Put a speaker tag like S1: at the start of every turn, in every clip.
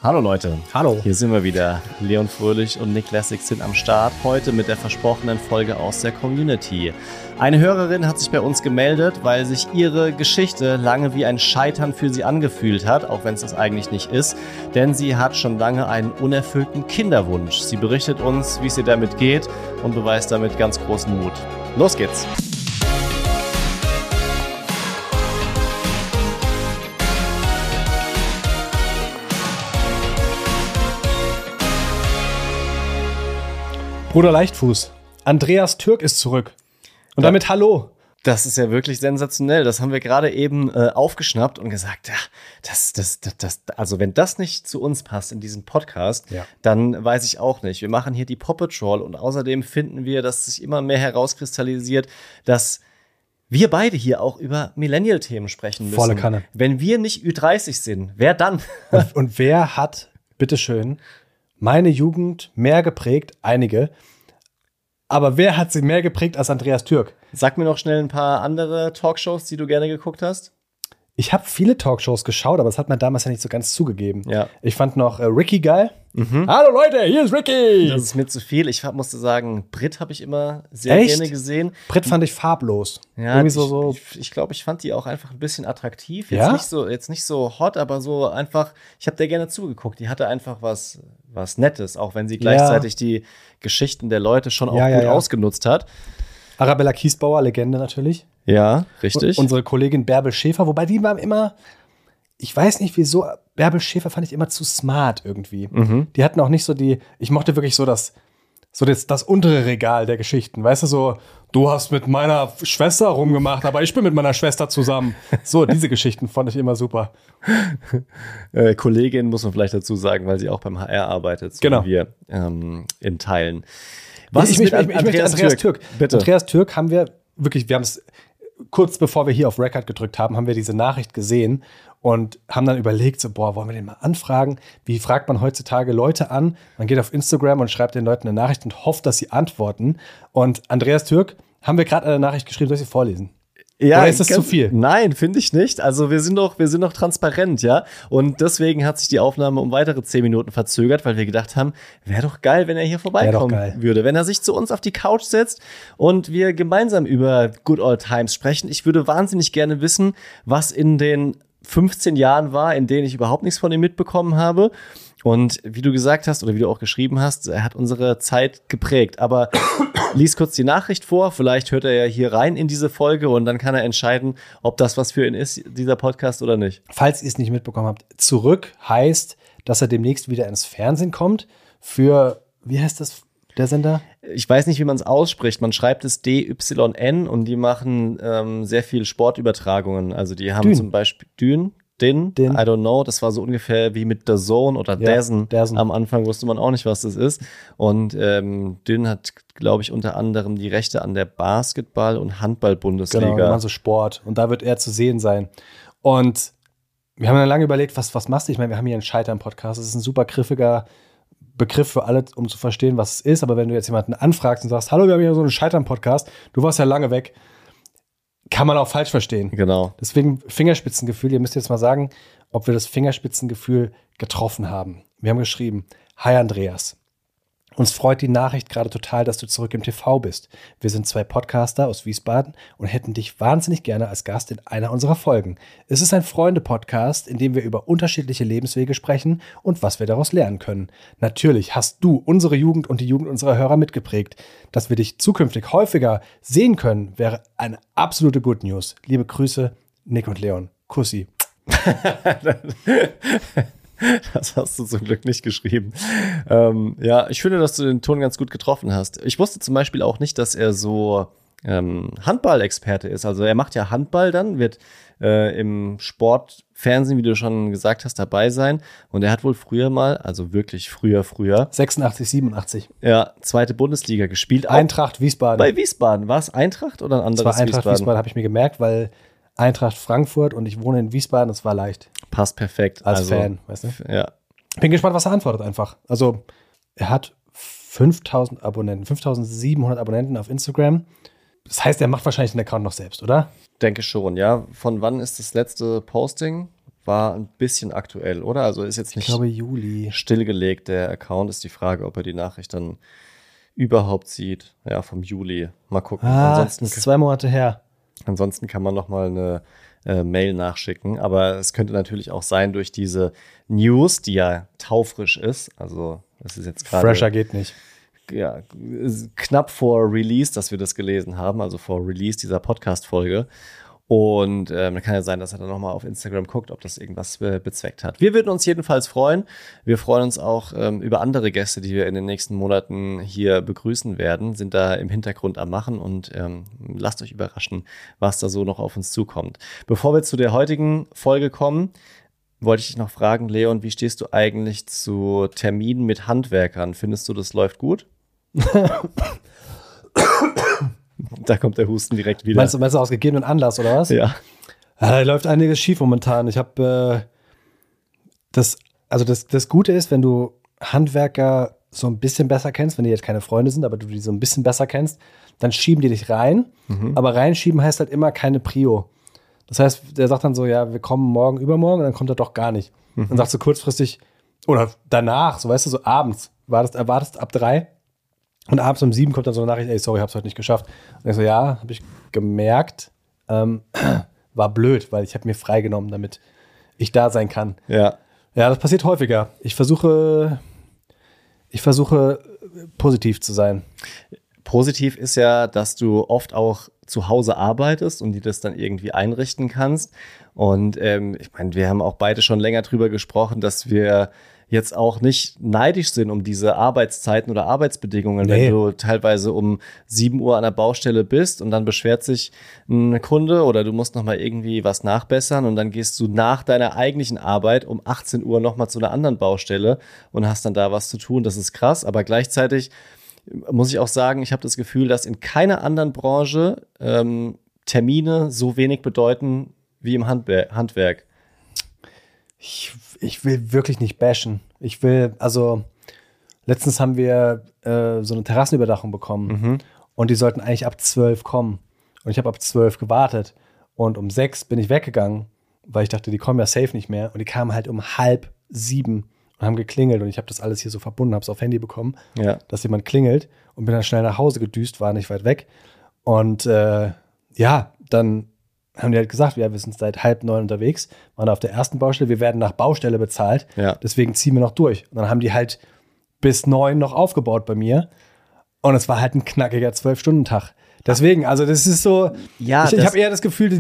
S1: Hallo Leute.
S2: Hallo.
S1: Hier sind wir wieder. Leon Fröhlich und Nick Lessig sind am Start. Heute mit der versprochenen Folge aus der Community. Eine Hörerin hat sich bei uns gemeldet, weil sich ihre Geschichte lange wie ein Scheitern für sie angefühlt hat, auch wenn es das eigentlich nicht ist. Denn sie hat schon lange einen unerfüllten Kinderwunsch. Sie berichtet uns, wie es ihr damit geht und beweist damit ganz großen Mut. Los geht's.
S2: Bruder Leichtfuß, Andreas Türk ist zurück. Und damit hallo.
S1: Das ist ja wirklich sensationell. Das haben wir gerade eben aufgeschnappt und gesagt, ja, also wenn das nicht zu uns passt in diesem Podcast, dann weiß ich auch nicht. Wir machen hier die Paw Patrol und außerdem finden wir, dass sich immer mehr herauskristallisiert, dass wir beide hier auch über Millennial-Themen sprechen müssen.
S2: Volle Kanne.
S1: Wenn wir nicht Ü30 sind, wer dann?
S2: Und wer hat, bitteschön, meine Jugend mehr geprägt? Einige. Aber wer hat sie mehr geprägt als Andreas Türk?
S1: Sag mir noch schnell ein paar andere Talkshows, die du gerne geguckt hast.
S2: Ich habe viele Talkshows geschaut, aber das hat man damals ja nicht so ganz zugegeben.
S1: Ja.
S2: Ich fand noch Ricky geil. Hallo Leute, hier ist Ricky!
S1: Das ist mir zu viel. Ich musste sagen, Brit habe ich immer sehr gerne gesehen.
S2: Brit fand ich farblos.
S1: Ja, ich glaube, ich fand die auch einfach ein bisschen attraktiv. Jetzt nicht so hot, aber so einfach, ich habe der gerne zugeguckt. Die hatte einfach was Nettes, auch wenn sie gleichzeitig die Geschichten der Leute schon auch gut ausgenutzt hat.
S2: Arabella Kiesbauer, Legende natürlich.
S1: Ja, richtig.
S2: Unsere Kollegin Bärbel Schäfer, wobei die war immer, ich weiß nicht wieso, Bärbel Schäfer fand ich immer zu smart irgendwie. Die hatten auch nicht so ich mochte wirklich so das untere Regal der Geschichten. Weißt du, so, du hast mit meiner Schwester rumgemacht, aber ich bin mit meiner Schwester zusammen. So, diese Geschichten fand ich immer super.
S1: Kollegin muss man vielleicht dazu sagen, weil sie auch beim HR arbeitet, so wie wir in Teilen.
S2: Was ist Andreas Türk?
S1: Bitte.
S2: Andreas Türk haben wir wirklich, wir haben es kurz bevor wir hier auf Record gedrückt haben, haben wir diese Nachricht gesehen und haben dann überlegt, so, wollen wir den mal anfragen? Wie fragt man heutzutage Leute an? Man geht auf Instagram und schreibt den Leuten eine Nachricht und hofft, dass sie antworten. Und Andreas Türk haben wir gerade eine Nachricht geschrieben, soll ich sie vorlesen?
S1: Ja,
S2: oder ist das zu viel?
S1: Nein, finde ich nicht. Also wir sind doch transparent, ja. Und deswegen hat sich die Aufnahme um weitere 10 Minuten verzögert, weil wir gedacht haben, wäre doch geil, wenn er hier vorbeikommen würde. Wenn er sich zu uns auf die Couch setzt und wir gemeinsam über Good Old Times sprechen. Ich würde wahnsinnig gerne wissen, was in den 15 Jahren war, in denen ich überhaupt nichts von ihm mitbekommen habe. Und wie du gesagt hast oder wie du auch geschrieben hast, er hat unsere Zeit geprägt. Aber lies kurz die Nachricht vor, vielleicht hört er ja hier rein in diese Folge und dann kann er entscheiden, ob das was für ihn ist, dieser Podcast oder nicht.
S2: Falls ihr es nicht mitbekommen habt, zurück heißt, dass er demnächst wieder ins Fernsehen kommt für, wie heißt das, der Sender?
S1: Ich weiß nicht, wie man es ausspricht. Man schreibt es DYN und die machen sehr viel Sportübertragungen. Also die haben zum Beispiel Dün, I don't know, das war so ungefähr wie mit The Zone oder DAZN. Am Anfang wusste man auch nicht, was das ist. Und Dün hat, glaube ich, unter anderem die Rechte an der Basketball- und Handball-Bundesliga.
S2: Genau, also Sport. Und da wird er zu sehen sein. Und wir haben dann lange überlegt, was machst du? Ich meine, wir haben hier einen Scheitern-Podcast. Das ist ein super griffiger Begriff für alle, um zu verstehen, was es ist. Aber wenn du jetzt jemanden anfragst und sagst, hallo, wir haben hier so einen Scheitern-Podcast, du warst ja lange weg, kann man auch falsch verstehen.
S1: Genau.
S2: Deswegen Fingerspitzengefühl. Ihr müsst jetzt mal sagen, ob wir das Fingerspitzengefühl getroffen haben. Wir haben geschrieben, hi Andreas. Uns freut die Nachricht gerade total, dass du zurück im TV bist. Wir sind 2 Podcaster aus Wiesbaden und hätten dich wahnsinnig gerne als Gast in einer unserer Folgen. Es ist ein Freunde-Podcast, in dem wir über unterschiedliche Lebenswege sprechen und was wir daraus lernen können. Natürlich hast du unsere Jugend und die Jugend unserer Hörer mitgeprägt. Dass wir dich zukünftig häufiger sehen können, wäre eine absolute Good News. Liebe Grüße, Nick und Leon. Kussi.
S1: Das hast du zum Glück nicht geschrieben. Ja, ich finde, dass du den Ton ganz gut getroffen hast. Ich wusste zum Beispiel auch nicht, dass er so Handball-Experte ist. Also er macht ja Handball dann, wird im Sportfernsehen, wie du schon gesagt hast, dabei sein. Und er hat wohl früher mal, also wirklich früher
S2: 86, 87.
S1: Ja, 2. Bundesliga gespielt.
S2: Eintracht Wiesbaden.
S1: Bei Wiesbaden. War es Eintracht oder ein anderes Wiesbaden?
S2: Das war Eintracht Wiesbaden, habe ich mir gemerkt, weil Eintracht Frankfurt und ich wohne in Wiesbaden, das war leicht.
S1: Passt perfekt.
S2: Als Fan, weißt du?
S1: Ja.
S2: Bin gespannt, was er antwortet einfach. Also, er hat 5.000 Abonnenten, 5.700 Abonnenten auf Instagram. Das heißt, er macht wahrscheinlich den Account noch selbst, oder?
S1: Denke schon, ja. Von wann ist das letzte Posting? war ein bisschen aktuell, oder? Also ist jetzt nicht,
S2: ich glaube, Juli
S1: stillgelegt. Der Account ist die Frage, ob er die Nachricht dann überhaupt sieht. Ja, vom Juli. Mal gucken.
S2: Ansonsten ist 2 Monate her.
S1: Ansonsten kann man noch mal eine Mail nachschicken. Aber es könnte natürlich auch sein durch diese News, die ja taufrisch ist. Also es ist jetzt gerade
S2: Fresher geht nicht.
S1: Ja, knapp vor Release, dass wir das gelesen haben. Also vor Release dieser Podcast-Folge. Und dann kann ja sein, dass er dann nochmal auf Instagram guckt, ob das irgendwas bezweckt hat. Wir würden uns jedenfalls freuen. Wir freuen uns auch über andere Gäste, die wir in den nächsten Monaten hier begrüßen werden. Sind da im Hintergrund am Machen und lasst euch überraschen, was da so noch auf uns zukommt. Bevor wir zu der heutigen Folge kommen, wollte ich dich noch fragen, Leon, wie stehst du eigentlich zu Terminen mit Handwerkern? Findest du, das läuft gut? Da kommt der Husten direkt wieder.
S2: Meinst du aus gegebenem Anlass, oder was?
S1: Ja.
S2: Da läuft einiges schief momentan. Ich habe das Gute ist, wenn du Handwerker so ein bisschen besser kennst, wenn die jetzt keine Freunde sind, aber du die so ein bisschen besser kennst, dann schieben die dich rein. Aber reinschieben heißt halt immer keine Prio. Das heißt, der sagt dann so, ja, wir kommen morgen, übermorgen, und dann kommt er doch gar nicht. Dann sagst du kurzfristig, oder danach, so weißt du, so abends, erwartest ab 3 und abends um 7 kommt dann so eine Nachricht, ey, sorry, hab's heute nicht geschafft. Und ich so, ja, habe ich gemerkt, war blöd, weil ich habe mir freigenommen, damit ich da sein kann.
S1: Ja.
S2: Ja, das passiert häufiger. Ich versuche positiv zu sein.
S1: Positiv ist ja, dass du oft auch zu Hause arbeitest und die das dann irgendwie einrichten kannst. Und ich meine, wir haben auch beide schon länger drüber gesprochen, dass wir jetzt auch nicht neidisch sind um diese Arbeitszeiten oder Arbeitsbedingungen.
S2: Nee.
S1: Wenn du teilweise um 7 Uhr an der Baustelle bist und dann beschwert sich ein Kunde oder du musst nochmal irgendwie was nachbessern und dann gehst du nach deiner eigentlichen Arbeit um 18 Uhr nochmal zu einer anderen Baustelle und hast dann da was zu tun. Das ist krass, aber gleichzeitig muss ich auch sagen, ich habe das Gefühl, dass in keiner anderen Branche Termine so wenig bedeuten wie im Handwerk.
S2: Ich will wirklich nicht bashen. Letztens haben wir so eine Terrassenüberdachung bekommen und die sollten eigentlich ab 12 kommen. Und ich habe ab 12 gewartet und um 6 bin ich weggegangen, weil ich dachte, die kommen ja safe nicht mehr. Und die kamen halt um 6:30 und haben geklingelt und ich habe das alles hier so verbunden, habe es auf Handy bekommen, dass jemand klingelt und bin dann schnell nach Hause gedüst, war nicht weit weg. Und dann haben die halt gesagt, wir sind seit 8:30 unterwegs, waren auf der ersten Baustelle, wir werden nach Baustelle bezahlt, deswegen ziehen wir noch durch. Und dann haben die halt bis 9 noch aufgebaut bei mir und es war halt ein knackiger 12-Stunden-Tag. Deswegen, also das ist so, ich habe eher das Gefühl,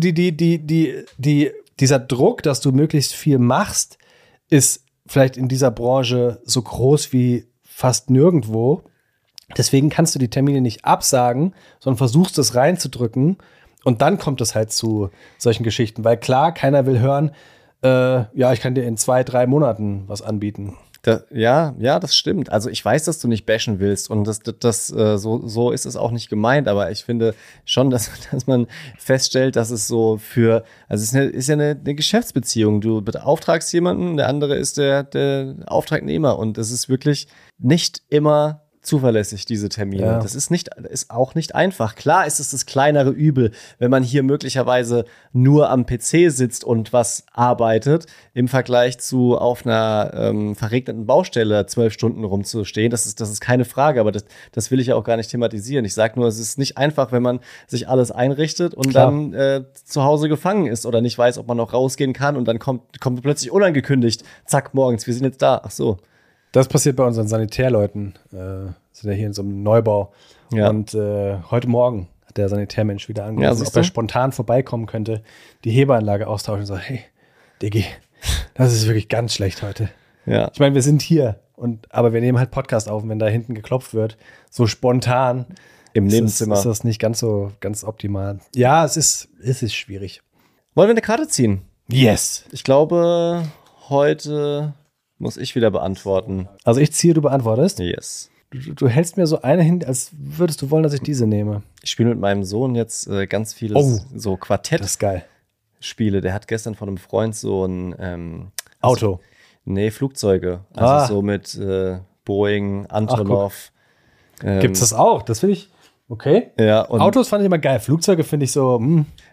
S2: dieser Druck, dass du möglichst viel machst, ist vielleicht in dieser Branche so groß wie fast nirgendwo. Deswegen kannst du die Termine nicht absagen, sondern versuchst es reinzudrücken. Und dann kommt es halt zu solchen Geschichten. Weil klar, keiner will hören, ich kann dir in 2-3 Monaten was anbieten.
S1: Das stimmt. Also ich weiß, dass du nicht bashen willst und so ist es auch nicht gemeint, aber ich finde schon, dass man feststellt, dass es so es ist ja eine Geschäftsbeziehung. Du beauftragst jemanden, der andere ist der Auftragnehmer und es ist wirklich nicht immer zuverlässig, diese Termine. Ja. Das ist auch nicht einfach. Klar ist es das kleinere Übel, wenn man hier möglicherweise nur am PC sitzt und was arbeitet, im Vergleich zu auf einer verregneten Baustelle 12 Stunden rumzustehen. Das ist keine Frage, aber das will ich ja auch gar nicht thematisieren. Ich sage nur, es ist nicht einfach, wenn man sich alles einrichtet und dann zu Hause gefangen ist oder nicht weiß, ob man noch rausgehen kann und dann kommt plötzlich unangekündigt, zack, morgens, wir sind jetzt da. Ach so.
S2: Das passiert bei unseren Sanitärleuten. Sind ja hier in so einem Neubau. Ja. Und heute Morgen hat der Sanitärmensch wieder angerufen, ob er spontan vorbeikommen könnte, die Hebeanlage austauschen und so, hey, Diggi, das ist wirklich ganz schlecht heute. Ja. Ich meine, wir sind hier, aber wir nehmen halt Podcast auf und wenn da hinten geklopft wird, so spontan
S1: im Nebenzimmer,
S2: ist das nicht ganz optimal. Ja, es ist schwierig.
S1: Wollen wir eine Karte ziehen?
S2: Yes.
S1: Ich glaube, heute muss ich wieder beantworten.
S2: Also ich ziehe, du beantwortest?
S1: Yes.
S2: Du hältst mir so eine hin, als würdest du wollen, dass ich diese nehme.
S1: Ich spiele mit meinem Sohn jetzt ganz vieles so Quartett.
S2: Das ist geil.
S1: Spiele. Der hat gestern von einem Freund so ein
S2: Auto.
S1: Nee, Flugzeuge. Also so mit Boeing, Antonov.
S2: Gibt's das auch? Das finde ich okay.
S1: Ja, und
S2: Autos fand ich immer geil. Flugzeuge finde ich so,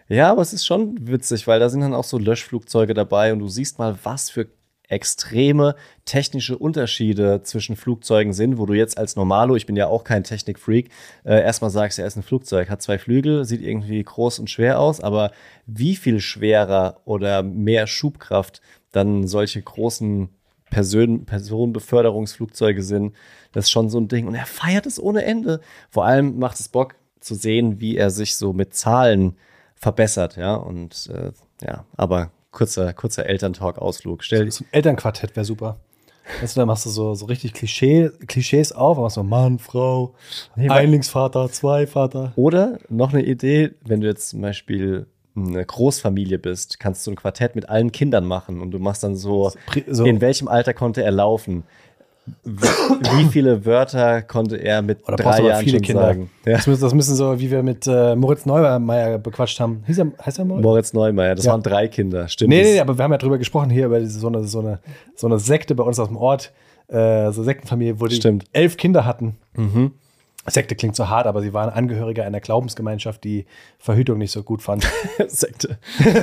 S1: Ja, aber es ist schon witzig, weil da sind dann auch so Löschflugzeuge dabei und du siehst mal, was für extreme technische Unterschiede zwischen Flugzeugen sind, wo du jetzt als Normalo, ich bin ja auch kein Technikfreak, erstmal sagst, er ist ein Flugzeug, hat 2 Flügel, sieht irgendwie groß und schwer aus, aber wie viel schwerer oder mehr Schubkraft dann solche großen Personenbeförderungsflugzeuge sind, das ist schon so ein Ding. Und er feiert es ohne Ende. Vor allem macht es Bock zu sehen, wie er sich so mit Zahlen verbessert, ja, und ja, aber kurzer Elterntalk-Ausflug.
S2: So ein Elternquartett wäre super. Weißt du, da machst du so richtig Klischees auf, machst so Mann, Frau, Einlingsvater, Zweivater.
S1: Oder noch eine Idee, wenn du jetzt zum Beispiel eine Großfamilie bist, kannst du ein Quartett mit allen Kindern machen und du machst dann so. In welchem Alter konnte er laufen? Wie viele Wörter konnte er mit 3 Jahren schon Kinder sagen?
S2: Ja. Das müssen so, wie wir mit Moritz Neumeier bequatscht haben. Heißt er Moritz?
S1: Moritz Neumeier, das waren 3 Kinder, stimmt.
S2: Nee, aber wir haben ja drüber gesprochen hier über so eine Sekte bei uns aus dem Ort, so Sektenfamilie, wo die 11 Kinder hatten. Mhm. Sekte klingt so hart, aber sie waren Angehörige einer Glaubensgemeinschaft, die Verhütung nicht so gut fand.
S1: Sekte.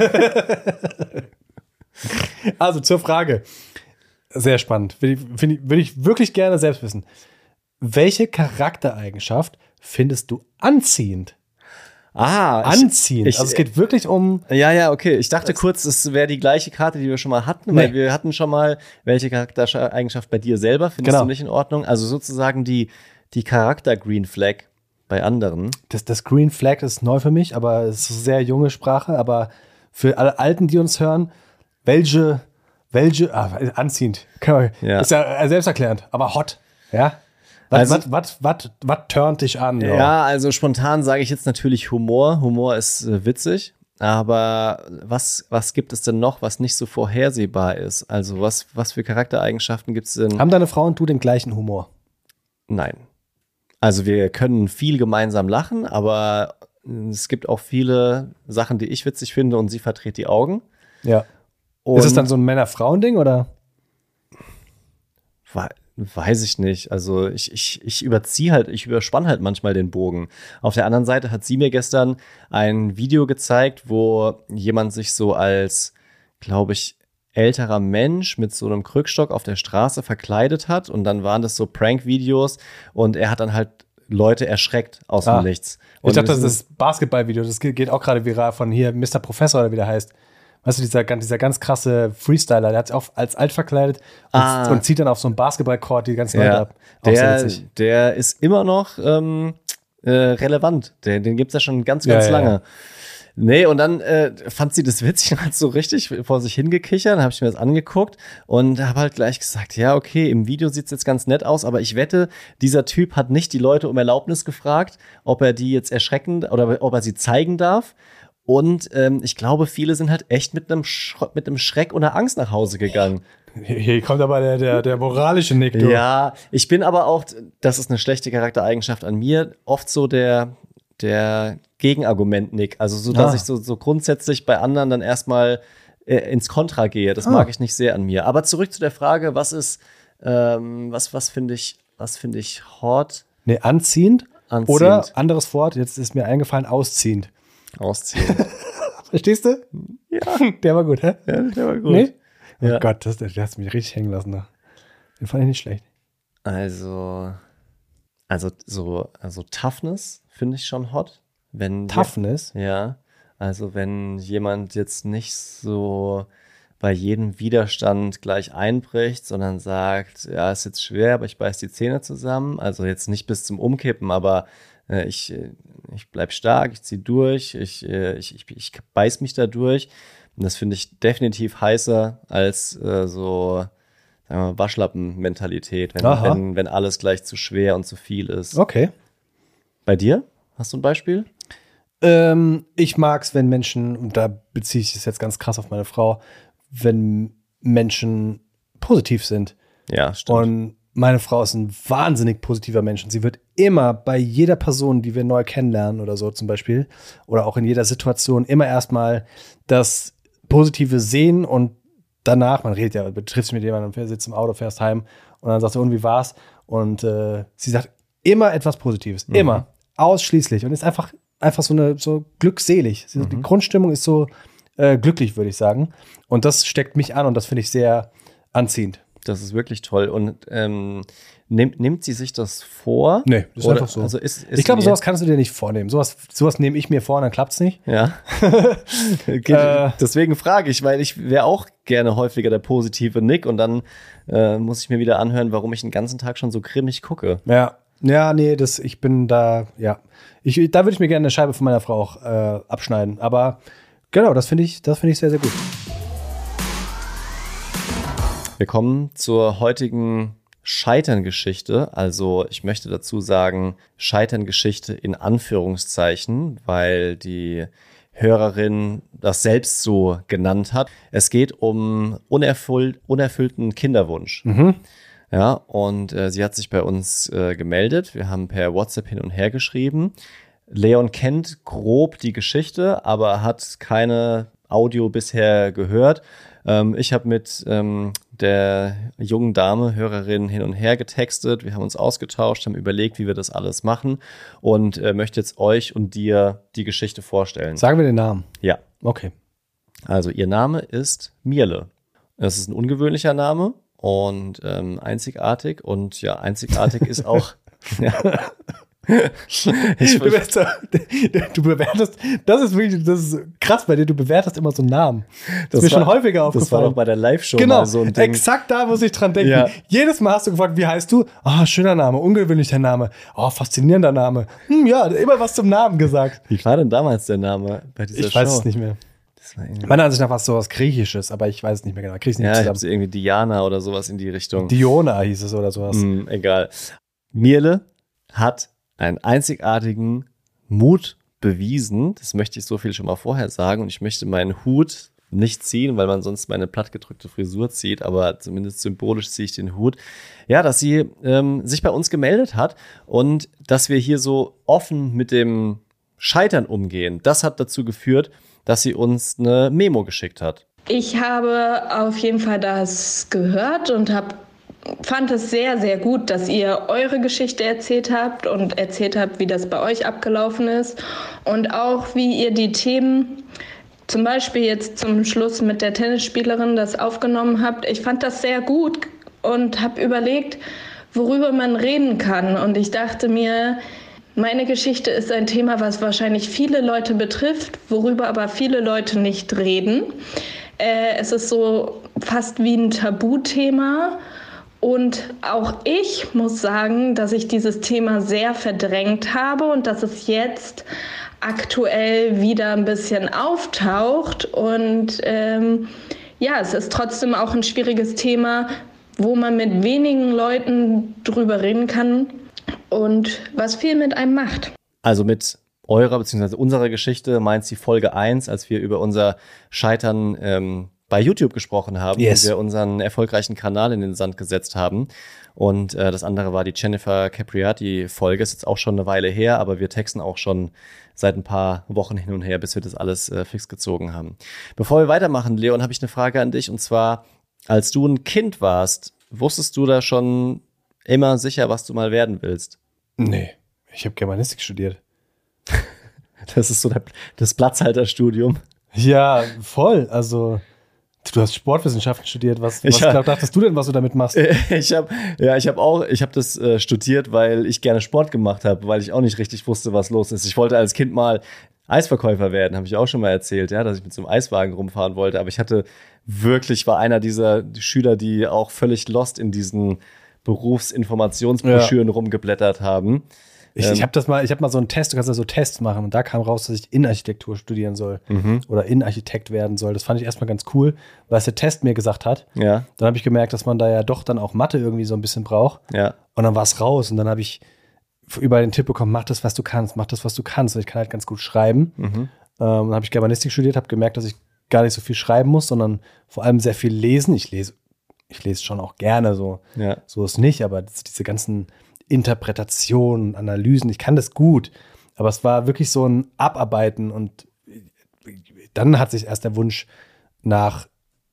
S2: Also zur Frage. Sehr spannend. Würde ich wirklich gerne selbst wissen. Welche Charaktereigenschaft findest du anziehend? Anziehend. Also es geht wirklich um.
S1: Ja, okay. Ich dachte kurz, es wäre die gleiche Karte, die wir schon mal hatten, weil wir hatten schon mal, welche Charaktereigenschaft bei dir selber findest du nicht in Ordnung? Also sozusagen die Charakter-Green Flag bei anderen.
S2: Das Green Flag ist neu für mich, aber es ist eine sehr junge Sprache. Aber für alle Alten, die uns hören, welche anziehend. Ist ja selbsterklärend, aber hot. Ja. Was turnt dich an?
S1: Ja, also spontan sage ich jetzt natürlich Humor. Humor ist witzig. Aber was gibt es denn noch, was nicht so vorhersehbar ist? Also was für Charaktereigenschaften gibt es denn?
S2: Haben deine Frau und du den gleichen Humor?
S1: Nein. Also wir können viel gemeinsam lachen, aber es gibt auch viele Sachen, die ich witzig finde und sie verdreht die Augen.
S2: Ja. Ist es dann so ein Männer-Frauen-Ding oder?
S1: Weiß ich nicht. Also ich überspanne halt manchmal den Bogen. Auf der anderen Seite hat sie mir gestern ein Video gezeigt, wo jemand sich so als, glaube ich, älterer Mensch mit so einem Krückstock auf der Straße verkleidet hat und dann waren das so Prank-Videos und er hat dann halt Leute erschreckt aus dem Nichts.
S2: Und ich dachte, das ist Basketball-Video, das geht auch gerade viral von hier, Mr. Professor oder wie der heißt. Weißt du, dieser ganz krasse Freestyler, der hat sich auch als alt verkleidet und zieht dann auf so einem Basketball-Court die ganzen Leute ab.
S1: Der ist immer noch relevant. Den gibt es ja schon ganz lange. Ja. Nee, und dann fand sie das witzig und hat so richtig vor sich hingekichert. Dann habe ich mir das angeguckt und habe halt gleich gesagt, ja, okay, im Video sieht es jetzt ganz nett aus, aber ich wette, dieser Typ hat nicht die Leute um Erlaubnis gefragt, ob er die jetzt erschrecken oder ob er sie zeigen darf. Und ich glaube, viele sind halt echt mit einem Schreck oder Angst nach Hause gegangen.
S2: Hier kommt aber der moralische Nick. Du.
S1: Ja, ich bin aber auch, das ist eine schlechte Charaktereigenschaft an mir, oft so der Gegenargument Nick. Also so, dass ich so grundsätzlich bei anderen dann erstmal ins Kontra gehe. Das mag ich nicht sehr an mir. Aber zurück zu der Frage, was finde ich hot?
S2: Nee, anziehend. Oder anderes Wort, jetzt ist mir eingefallen, ausziehend.
S1: Ausziehen.
S2: Verstehst du?
S1: Ja.
S2: Der war gut, hä?
S1: Ja, der war gut.
S2: Nee? Oh
S1: ja.
S2: Gott, der hat mich richtig hängen lassen. Da. Den fand ich nicht schlecht.
S1: Also Toughness finde ich schon hot.
S2: Toughness?
S1: Ja. Also wenn jemand jetzt nicht so bei jedem Widerstand gleich einbricht, sondern sagt, ja, ist jetzt schwer, aber ich beiß die Zähne zusammen. Also jetzt nicht bis zum Umkippen, aber ich bleib stark, ich ziehe durch, ich beiß mich da durch. Und das finde ich definitiv heißer als so, sagen wir mal, Waschlappen-Mentalität, wenn alles gleich zu schwer und zu viel ist.
S2: Okay.
S1: Bei dir? Hast du ein Beispiel?
S2: Ich mag es, wenn Menschen, und da beziehe ich es jetzt ganz krass auf meine Frau, wenn Menschen positiv sind.
S1: Ja, stimmt.
S2: Und meine Frau ist ein wahnsinnig positiver Mensch und sie wird immer bei jeder Person, die wir neu kennenlernen oder so zum Beispiel, oder auch in jeder Situation immer erstmal das Positive sehen und danach, man redet ja, du triffst mit jemandem, sitzt im Auto, fährst heim und dann sagst du, und wie war's? Und sie sagt immer etwas Positives, immer, ausschließlich und ist einfach einfach so glückselig. Die Grundstimmung ist so glücklich, würde ich sagen. Und das steckt mich an und das finde ich sehr anziehend.
S1: Das ist wirklich toll. Und nimmt sie sich das vor?
S2: Nee, das ist einfach so.
S1: Also
S2: ich glaube, sowas kannst du dir nicht vornehmen. Sowas nehme ich mir vor und dann klappt es nicht.
S1: Ja. Deswegen frage ich, weil ich wäre auch gerne häufiger der positive Nick und dann muss ich mir wieder anhören, warum ich den ganzen Tag schon so grimmig gucke.
S2: Ja, nee, ich bin da, ja. Da würde ich mir gerne eine Scheibe von meiner Frau auch abschneiden. Aber genau, das finde ich sehr, sehr gut.
S1: Wir kommen zur heutigen Scheitern-Geschichte. Also ich möchte dazu sagen, Scheitern-Geschichte in Anführungszeichen, weil die Hörerin das selbst so genannt hat. Es geht um unerfüllten Kinderwunsch. Ja, und sie hat sich bei uns gemeldet. Wir haben per WhatsApp hin und her geschrieben. Leon kennt grob die Geschichte, aber hat keine Audio bisher gehört. Ich habe mit der jungen Dame, Hörerin, hin und her getextet. Wir haben uns ausgetauscht, haben überlegt, wie wir das alles machen und möchte jetzt euch und dir die Geschichte vorstellen.
S2: Sagen wir den Namen?
S1: Ja.
S2: Okay.
S1: Also ihr Name ist Mirle. Es ist ein ungewöhnlicher Name und einzigartig. Und ja, einzigartig ist auch... Ja.
S2: Du bewertest, das ist krass bei dir, du bewertest immer so Namen. Das ist mir schon häufiger aufgefallen.
S1: Das war doch bei der Live-Show
S2: mal
S1: so ein Ding.
S2: Exakt da muss ich dran denken. Ja. Jedes Mal hast du gefragt, wie heißt du? Schöner Name, ungewöhnlicher Name. Faszinierender Name. Ja, immer was zum Namen gesagt.
S1: Wie war denn damals der Name bei dieser Show?
S2: Ich weiß es nicht mehr. Meiner Ansicht nach war es sowas Griechisches, aber ich weiß es nicht mehr genau. Krieg's nicht
S1: zusammen. Ich irgendwie Diana oder sowas in die Richtung.
S2: Diona hieß es oder sowas.
S1: Egal. Mirle hat einen einzigartigen Mut bewiesen. Das möchte ich so viel schon mal vorher sagen. Und ich möchte meinen Hut nicht ziehen, weil man sonst meine plattgedrückte Frisur zieht. Aber zumindest symbolisch ziehe ich den Hut. Ja, dass sie sich bei uns gemeldet hat und dass wir hier so offen mit dem Scheitern umgehen. Das hat dazu geführt, dass sie uns eine Memo geschickt hat.
S3: Ich habe auf jeden Fall das gehört und fand es sehr, sehr gut, dass ihr eure Geschichte erzählt habt und erzählt habt, wie das bei euch abgelaufen ist und auch, wie ihr die Themen, zum Beispiel jetzt zum Schluss mit der Tennisspielerin, das aufgenommen habt. Ich fand das sehr gut und habe überlegt, worüber man reden kann. Und ich dachte mir, meine Geschichte ist ein Thema, was wahrscheinlich viele Leute betrifft, worüber aber viele Leute nicht reden. Es ist so fast wie ein Tabuthema. Und auch ich muss sagen, dass ich dieses Thema sehr verdrängt habe und dass es jetzt aktuell wieder ein bisschen auftaucht. Und es ist trotzdem auch ein schwieriges Thema, wo man mit wenigen Leuten drüber reden kann und was viel mit einem macht.
S1: Also mit eurer bzw. unserer Geschichte meint sie Folge 1, als wir über unser Scheitern bei YouTube gesprochen haben,
S2: yes,
S1: und wir unseren erfolgreichen Kanal in den Sand gesetzt haben. Und das andere war die Jennifer Capriati-Folge. Ist jetzt auch schon eine Weile her, aber wir texten auch schon seit ein paar Wochen hin und her, bis wir das alles fix gezogen haben. Bevor wir weitermachen, Leon, habe ich eine Frage an dich. Und zwar, als du ein Kind warst, wusstest du da schon immer sicher, was du mal werden willst?
S2: Nee, ich habe Germanistik studiert.
S1: Das ist so das Platzhalterstudium.
S2: Ja, voll. Also du hast Sportwissenschaften studiert. Was dachtest du denn, was du damit machst?
S1: Ich habe das studiert, weil ich gerne Sport gemacht habe, weil ich auch nicht richtig wusste, was los ist. Ich wollte als Kind mal Eisverkäufer werden, habe ich auch schon mal erzählt, ja, dass ich mit so einem Eiswagen rumfahren wollte. Aber ich war einer dieser Schüler, die auch völlig lost in diesen Berufsinformationsbroschüren rumgeblättert haben.
S2: Ich habe mal so einen Test, du kannst ja so Tests machen und da kam raus, dass ich Innenarchitektur studieren soll oder Innenarchitekt werden soll. Das fand ich erstmal ganz cool, weil es der Test mir gesagt hat.
S1: Ja.
S2: Dann habe ich gemerkt, dass man da ja doch dann auch Mathe irgendwie so ein bisschen braucht.
S1: Ja.
S2: Und dann war es raus und dann habe ich überall den Tipp bekommen, mach das, was du kannst. Und ich kann halt ganz gut schreiben. Dann habe ich Germanistik studiert, habe gemerkt, dass ich gar nicht so viel schreiben muss, sondern vor allem sehr viel lesen. Ich lese schon auch gerne, so ist nicht, aber diese ganzen Interpretationen, Analysen, ich kann das gut, aber es war wirklich so ein Abarbeiten und dann hat sich erst der Wunsch nach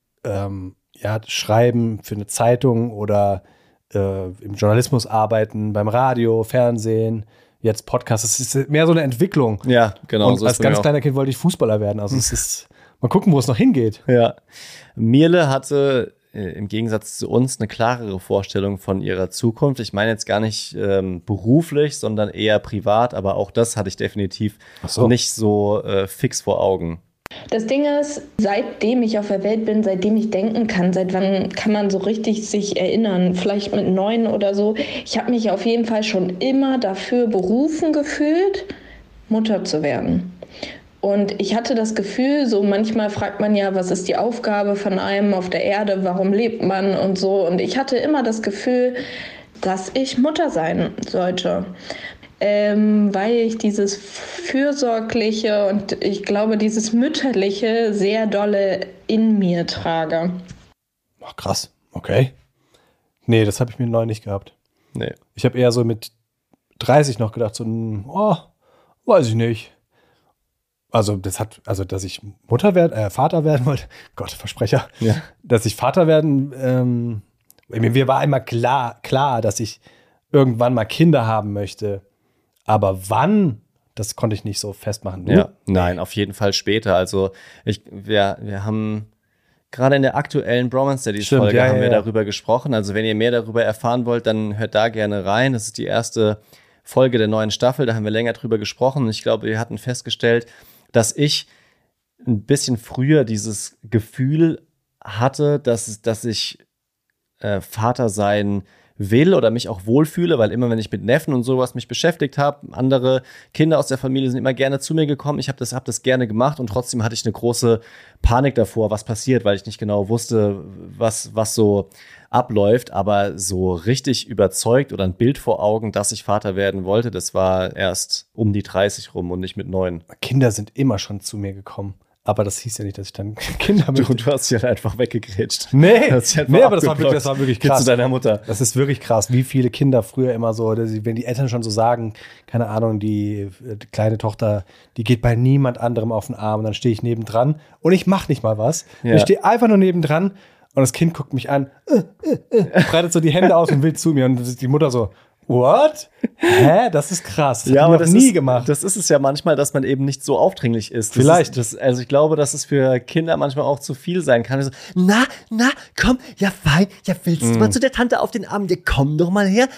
S2: Schreiben für eine Zeitung oder im Journalismus arbeiten, beim Radio, Fernsehen, jetzt Podcast. Es ist mehr so eine Entwicklung.
S1: Ja, genau.
S2: Und als ganz kleiner Kind wollte ich Fußballer werden. Also es ist, mal gucken, wo es noch hingeht.
S1: Ja. Mirle hatte im Gegensatz zu uns eine klarere Vorstellung von ihrer Zukunft. Ich meine jetzt gar nicht beruflich, sondern eher privat, aber auch das hatte ich definitiv nicht so fix vor Augen.
S3: Das Ding ist, seitdem ich auf der Welt bin, seitdem ich denken kann, seit wann kann man so richtig sich erinnern, vielleicht mit 9 oder so, ich habe mich auf jeden Fall schon immer dafür berufen gefühlt, Mutter zu werden. Und ich hatte das Gefühl, so manchmal fragt man ja, was ist die Aufgabe von einem auf der Erde, warum lebt man und so. Und ich hatte immer das Gefühl, dass ich Mutter sein sollte. Weil ich dieses Fürsorgliche und ich glaube, dieses Mütterliche sehr dolle in mir trage.
S2: Ach, krass. Okay. Nee, das habe ich mit 9 nicht gehabt.
S1: Nee.
S2: Ich habe eher so mit 30 noch gedacht, so, weiß ich nicht. Also, dass ich Vater werden wollte. Gott, Versprecher.
S1: Ja.
S2: Dass ich Vater werden, mir war einmal klar, dass ich irgendwann mal Kinder haben möchte. Aber wann, das konnte ich nicht so festmachen.
S1: Ja, nein, auf jeden Fall später. Also wir haben gerade in der aktuellen Bromance Daddies Folge haben wir darüber gesprochen. Also wenn ihr mehr darüber erfahren wollt, dann hört da gerne rein. Das ist die erste Folge der neuen Staffel. Da haben wir länger drüber gesprochen. Und ich glaube, wir hatten festgestellt, dass ich ein bisschen früher dieses Gefühl hatte, dass ich Vater sein will oder mich auch wohlfühle, weil immer, wenn ich mit Neffen und sowas mich beschäftigt habe, andere Kinder aus der Familie sind immer gerne zu mir gekommen. Ich habe das gerne gemacht und trotzdem hatte ich eine große Panik davor, was passiert, weil ich nicht genau wusste, was so abläuft. Aber so richtig überzeugt oder ein Bild vor Augen, dass ich Vater werden wollte, das war erst um die 30 rum und nicht mit 9.
S2: Kinder sind immer schon zu mir gekommen. Aber das hieß ja nicht, dass ich dann Kinder möchte.
S1: Du hast sie halt einfach weggegrätscht.
S2: Nee, aber das war wirklich krass.
S1: Zu deiner Mutter.
S2: Das ist wirklich krass, wie viele Kinder früher immer so, wenn die Eltern schon so sagen, keine Ahnung, die kleine Tochter, die geht bei niemand anderem auf den Arm und dann stehe ich nebendran und ich mache nicht mal was. Ja. Ich stehe einfach nur nebendran und das Kind guckt mich an, breitet so die Hände aus und will zu mir und die Mutter so, what? Hä? Das ist krass. Das
S1: aber das
S2: nie gemacht.
S1: Das ist es ja manchmal, dass man eben nicht so aufdringlich ist.
S2: Vielleicht.
S1: Also ich glaube, dass es für Kinder manchmal auch zu viel sein kann. So, na, komm, ja fein, ja willst du mal zu der Tante auf den Arm? Ja, komm doch mal her.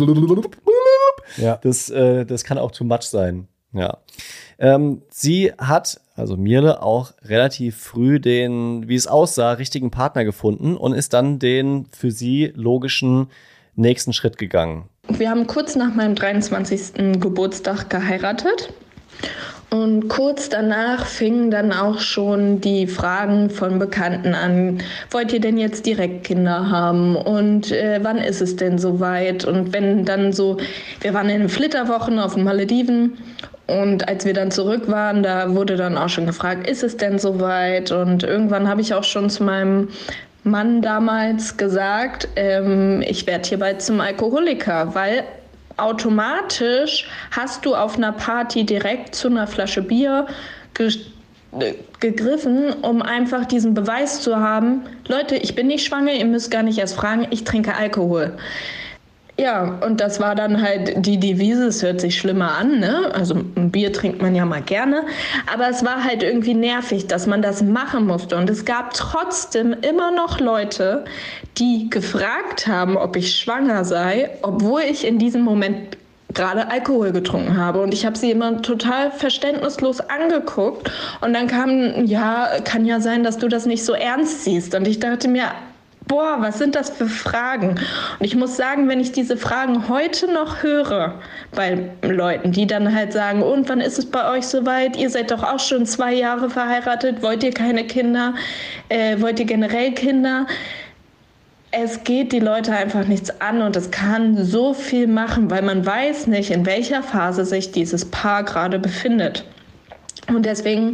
S2: Ja.
S1: Das kann auch too much sein. Ja. Sie hat, also Mirle, auch relativ früh den, wie es aussah, richtigen Partner gefunden und ist dann den für sie logischen nächsten Schritt gegangen.
S3: Wir haben kurz nach meinem 23. Geburtstag geheiratet und kurz danach fingen dann auch schon die Fragen von Bekannten an. Wollt ihr denn jetzt direkt Kinder haben und wann ist es denn soweit? Und wenn dann so, wir waren in den Flitterwochen auf den Malediven und als wir dann zurück waren, da wurde dann auch schon gefragt, ist es denn soweit? Und irgendwann habe ich auch schon zu meinem Mann damals gesagt, ich werde hier bald zum Alkoholiker, weil automatisch hast du auf einer Party direkt zu einer Flasche Bier gegriffen, um einfach diesen Beweis zu haben, Leute, ich bin nicht schwanger, ihr müsst gar nicht erst fragen, ich trinke Alkohol. Ja, und das war dann halt die Devise, es hört sich schlimmer an, ne? Also ein Bier trinkt man ja mal gerne, aber es war halt irgendwie nervig, dass man das machen musste. Und es gab trotzdem immer noch Leute, die gefragt haben, ob ich schwanger sei, obwohl ich in diesem Moment gerade Alkohol getrunken habe. Und ich habe sie immer total verständnislos angeguckt. Und dann kam, ja, kann ja sein, dass du das nicht so ernst siehst. Und ich dachte mir, boah, was sind das für Fragen? Und ich muss sagen, wenn ich diese Fragen heute noch höre bei Leuten, die dann halt sagen, und wann ist es bei euch soweit? Ihr seid doch auch schon 2 Jahre verheiratet. Wollt ihr keine Kinder? Wollt ihr generell Kinder? Es geht die Leute einfach nichts an und es kann so viel machen, weil man weiß nicht, in welcher Phase sich dieses Paar gerade befindet. Und deswegen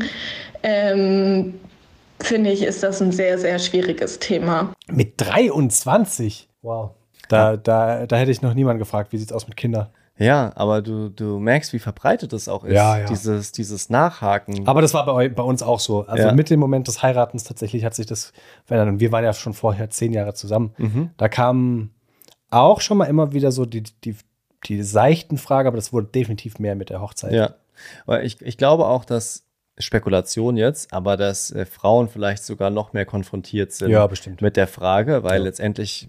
S3: finde ich, ist das ein sehr, sehr schwieriges Thema.
S2: Mit 23? Wow. Da hätte ich noch niemanden gefragt, wie sieht es aus mit Kindern?
S1: Ja, aber du merkst, wie verbreitet das auch ist,
S2: ja.
S1: Dieses Nachhaken.
S2: Aber das war bei uns auch so. Also mit dem Moment des Heiratens tatsächlich hat sich das verändert. Und wir waren ja schon vorher 10 Jahre zusammen. Da kamen auch schon mal immer wieder so die die seichten Fragen, aber das wurde definitiv mehr mit der Hochzeit.
S1: Ja, aber ich glaube auch, dass Spekulation jetzt, aber dass Frauen vielleicht sogar noch mehr konfrontiert sind mit der Frage, weil letztendlich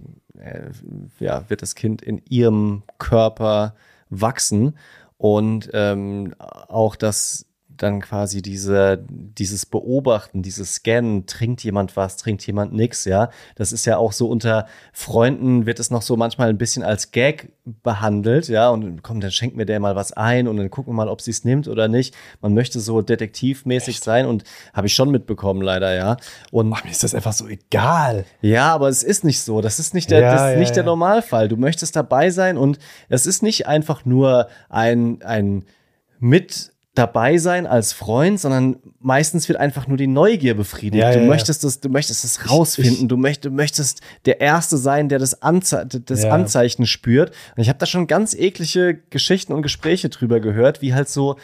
S1: wird das Kind in ihrem Körper wachsen und auch das dann quasi dieses Beobachten, dieses Scannen, trinkt jemand was, trinkt jemand nix, ja. Das ist ja auch so unter Freunden wird es noch so manchmal ein bisschen als Gag behandelt, ja. Und komm, dann schenkt mir der mal was ein und dann gucken wir mal, ob sie es nimmt oder nicht. Man möchte so detektivmäßig sein und habe ich schon mitbekommen, leider, ja. Und
S2: mir ist das einfach so egal.
S1: Ja, aber es ist nicht so. Das ist nicht der Normalfall. Du möchtest dabei sein und es ist nicht einfach nur ein mit dabei sein als Freund, sondern meistens wird einfach nur die Neugier befriedigt. Du möchtest es rausfinden. Du möchtest der Erste sein, der das Anzeichen spürt. Und ich habe da schon ganz eklige Geschichten und Gespräche drüber gehört, wie halt so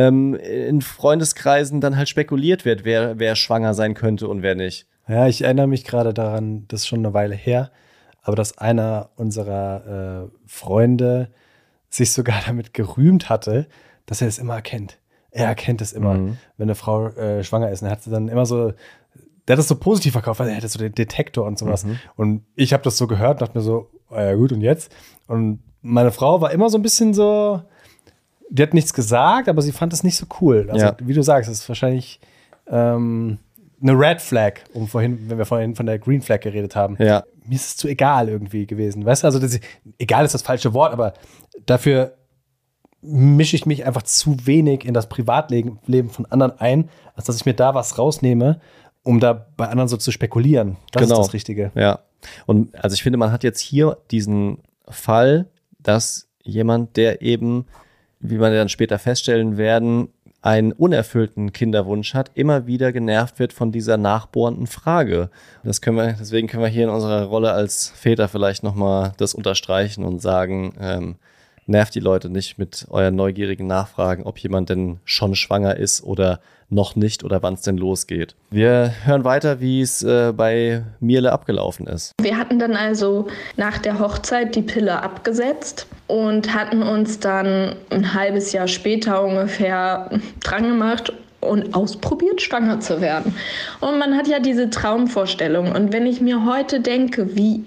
S1: in Freundeskreisen dann halt spekuliert wird, wer schwanger sein könnte und wer nicht.
S2: Ja, ich erinnere mich gerade daran, das ist schon eine Weile her, aber dass einer unserer Freunde sich sogar damit gerühmt hatte, dass er es immer erkennt. Er erkennt es immer, wenn eine Frau schwanger ist. Und er hat dann immer so, der hat das so positiv verkauft, weil er hätte so den Detektor und sowas. Und ich habe das so gehört und dachte mir so, ja gut, und jetzt? Und meine Frau war immer so ein bisschen so, die hat nichts gesagt, aber sie fand es nicht so cool. Also, wie du sagst, es ist wahrscheinlich eine Red Flag, wenn wir vorhin von der Green Flag geredet haben. Ja. Mir ist es zu egal irgendwie gewesen. Weißt du, also egal ist das falsche Wort, aber dafür mische ich mich einfach zu wenig in das Privatleben von anderen ein, als dass ich mir da was rausnehme, um da bei anderen so zu spekulieren. Das ist das Richtige.
S1: Ja. Und also ich finde, man hat jetzt hier diesen Fall, dass jemand, der eben, wie wir dann später feststellen werden, einen unerfüllten Kinderwunsch hat, immer wieder genervt wird von dieser nachbohrenden Frage. Deswegen können wir hier in unserer Rolle als Väter vielleicht nochmal das unterstreichen und sagen, nervt die Leute nicht mit euren neugierigen Nachfragen, ob jemand denn schon schwanger ist oder noch nicht oder wann es denn losgeht. Wir hören weiter, wie es bei Mirle abgelaufen ist.
S3: Wir hatten dann also nach der Hochzeit die Pille abgesetzt und hatten uns dann ein halbes Jahr später ungefähr dran gemacht und ausprobiert, schwanger zu werden. Und man hat ja diese Traumvorstellung. Und wenn ich mir heute denke, wie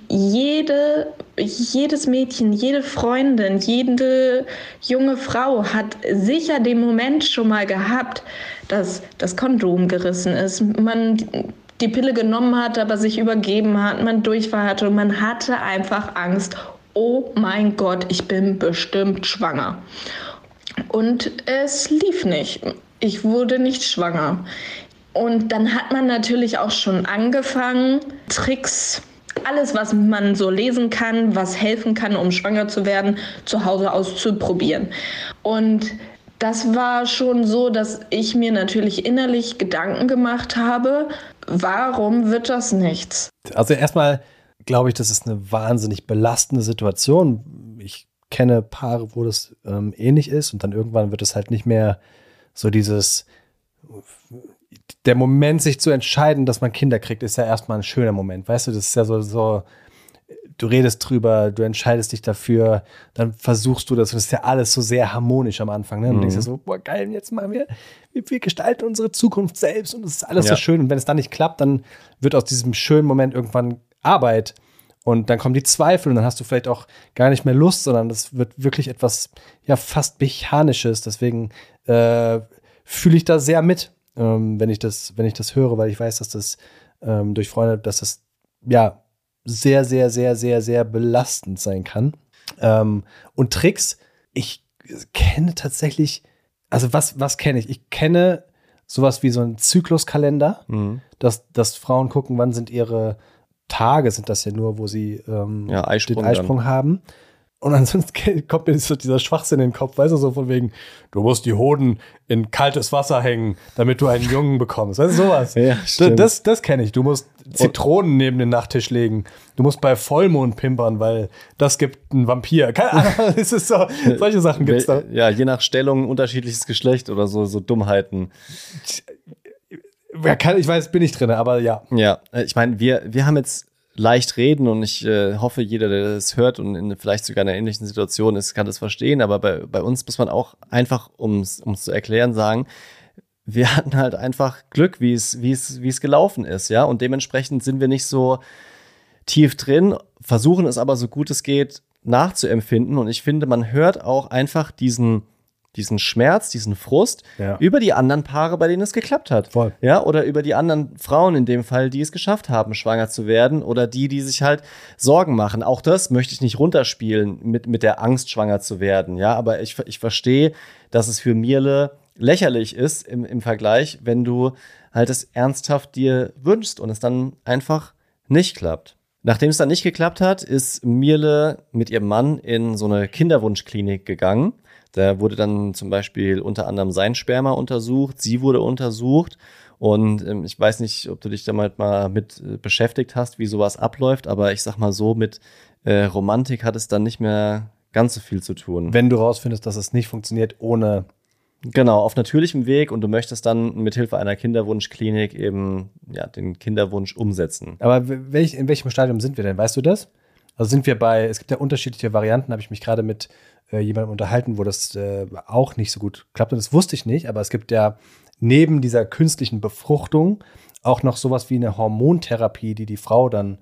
S3: jedes Mädchen, jede Freundin, jede junge Frau hat sicher den Moment schon mal gehabt, dass das Kondom gerissen ist, man die Pille genommen hat, aber sich übergeben hat, man Durchfall hatte und man hatte einfach Angst, oh mein Gott, ich bin bestimmt schwanger. Und es lief nicht. Ich wurde nicht schwanger. Und dann hat man natürlich auch schon angefangen, Tricks, alles, was man so lesen kann, was helfen kann, um schwanger zu werden, zu Hause auszuprobieren. Und das war schon so, dass ich mir natürlich innerlich Gedanken gemacht habe, warum wird das nichts?
S2: Also erstmal glaube ich, das ist eine wahnsinnig belastende Situation. Ich kenne Paare, wo das ähnlich ist und dann irgendwann wird es halt nicht mehr so der Moment, sich zu entscheiden, dass man Kinder kriegt, ist ja erstmal ein schöner Moment. Weißt du, das ist ja so, du redest drüber, du entscheidest dich dafür, dann versuchst du das. Und das ist ja alles so sehr harmonisch am Anfang. Ne? Und du denkst ja so, boah, geil, jetzt machen wir gestalten unsere Zukunft selbst und es ist alles so schön. Und wenn es dann nicht klappt, dann wird aus diesem schönen Moment irgendwann Arbeit. Und dann kommen die Zweifel und dann hast du vielleicht auch gar nicht mehr Lust, sondern das wird wirklich etwas, ja, fast Mechanisches. Deswegen fühle ich da sehr mit, wenn ich das höre, weil ich weiß, dass das durch Freunde, dass das ja sehr, sehr, sehr, sehr, sehr belastend sein kann. Und Tricks, ich kenne tatsächlich, also was kenne ich? Ich kenne sowas wie so einen Zykluskalender, dass Frauen gucken, wann sind ihre Tage, sind das ja nur, wo sie den Eisprung haben. Und ansonsten kommt mir so dieser Schwachsinn in den Kopf, weißt du, so von wegen, du musst die Hoden in kaltes Wasser hängen, damit du einen Jungen bekommst. Weißt du, sowas. Ja, das kenne ich. Du musst Zitronen neben den Nachttisch legen. Du musst bei Vollmond pimpern, weil das gibt einen Vampir. Keine Ahnung, es ist so, solche Sachen gibt's da.
S1: Ja, je nach Stellung unterschiedliches Geschlecht oder so Dummheiten.
S2: Ich weiß, bin ich drin, aber ja.
S1: Ja, ich meine, wir haben jetzt leicht reden und ich hoffe, jeder, der das hört und vielleicht sogar in einer ähnlichen Situation ist, kann das verstehen. Aber bei uns muss man auch einfach, um es zu erklären, sagen, wir hatten halt einfach Glück, wie es gelaufen ist, ja. Und dementsprechend sind wir nicht so tief drin, versuchen es aber so gut es geht nachzuempfinden. Und ich finde, man hört auch einfach diesen Schmerz, diesen Frust über die anderen Paare, bei denen es geklappt hat.
S2: Voll.
S1: Ja, oder über die anderen Frauen in dem Fall, die es geschafft haben, schwanger zu werden, oder die sich halt Sorgen machen. Auch das möchte ich nicht runterspielen mit der Angst, schwanger zu werden. Ja, aber ich verstehe, dass es für Mirle lächerlich ist im Vergleich, wenn du halt es ernsthaft dir wünschst und es dann einfach nicht klappt. Nachdem es dann nicht geklappt hat, ist Mirle mit ihrem Mann in so eine Kinderwunschklinik gegangen. Da wurde dann zum Beispiel unter anderem sein Sperma untersucht, sie wurde untersucht und ich weiß nicht, ob du dich damit mal mit beschäftigt hast, wie sowas abläuft, aber ich sag mal so, mit Romantik hat es dann nicht mehr ganz so viel zu tun.
S2: Wenn du rausfindest, dass es nicht funktioniert ohne...
S1: Genau, auf natürlichem Weg und du möchtest dann mit Hilfe einer Kinderwunschklinik eben den Kinderwunsch umsetzen.
S2: Aber in welchem Stadium sind wir denn? Weißt du das? Also sind wir es gibt ja unterschiedliche Varianten, habe ich mich gerade mit jemandem unterhalten, wo das auch nicht so gut klappt. Und das wusste ich nicht, aber es gibt ja neben dieser künstlichen Befruchtung auch noch sowas wie eine Hormontherapie, die Frau dann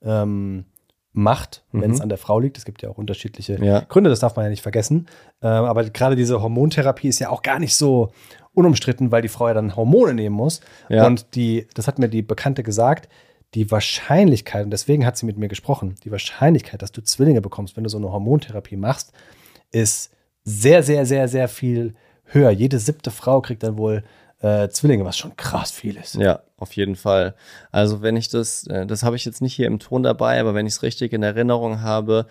S2: macht, wenn es an der Frau liegt. Es gibt ja auch unterschiedliche Gründe, das darf man ja nicht vergessen. Aber gerade diese Hormontherapie ist ja auch gar nicht so unumstritten, weil die Frau ja dann Hormone nehmen muss. Ja. Und das hat mir die Bekannte gesagt, die Wahrscheinlichkeit, und deswegen hat sie mit mir gesprochen, die Wahrscheinlichkeit, dass du Zwillinge bekommst, wenn du so eine Hormontherapie machst, ist sehr, sehr, sehr, sehr viel höher. Jede 7. Frau kriegt dann wohl Zwillinge, was schon krass viel ist.
S1: Ja, auf jeden Fall. Also wenn ich das habe ich jetzt nicht hier im Ton dabei, aber wenn ich es richtig in Erinnerung habe,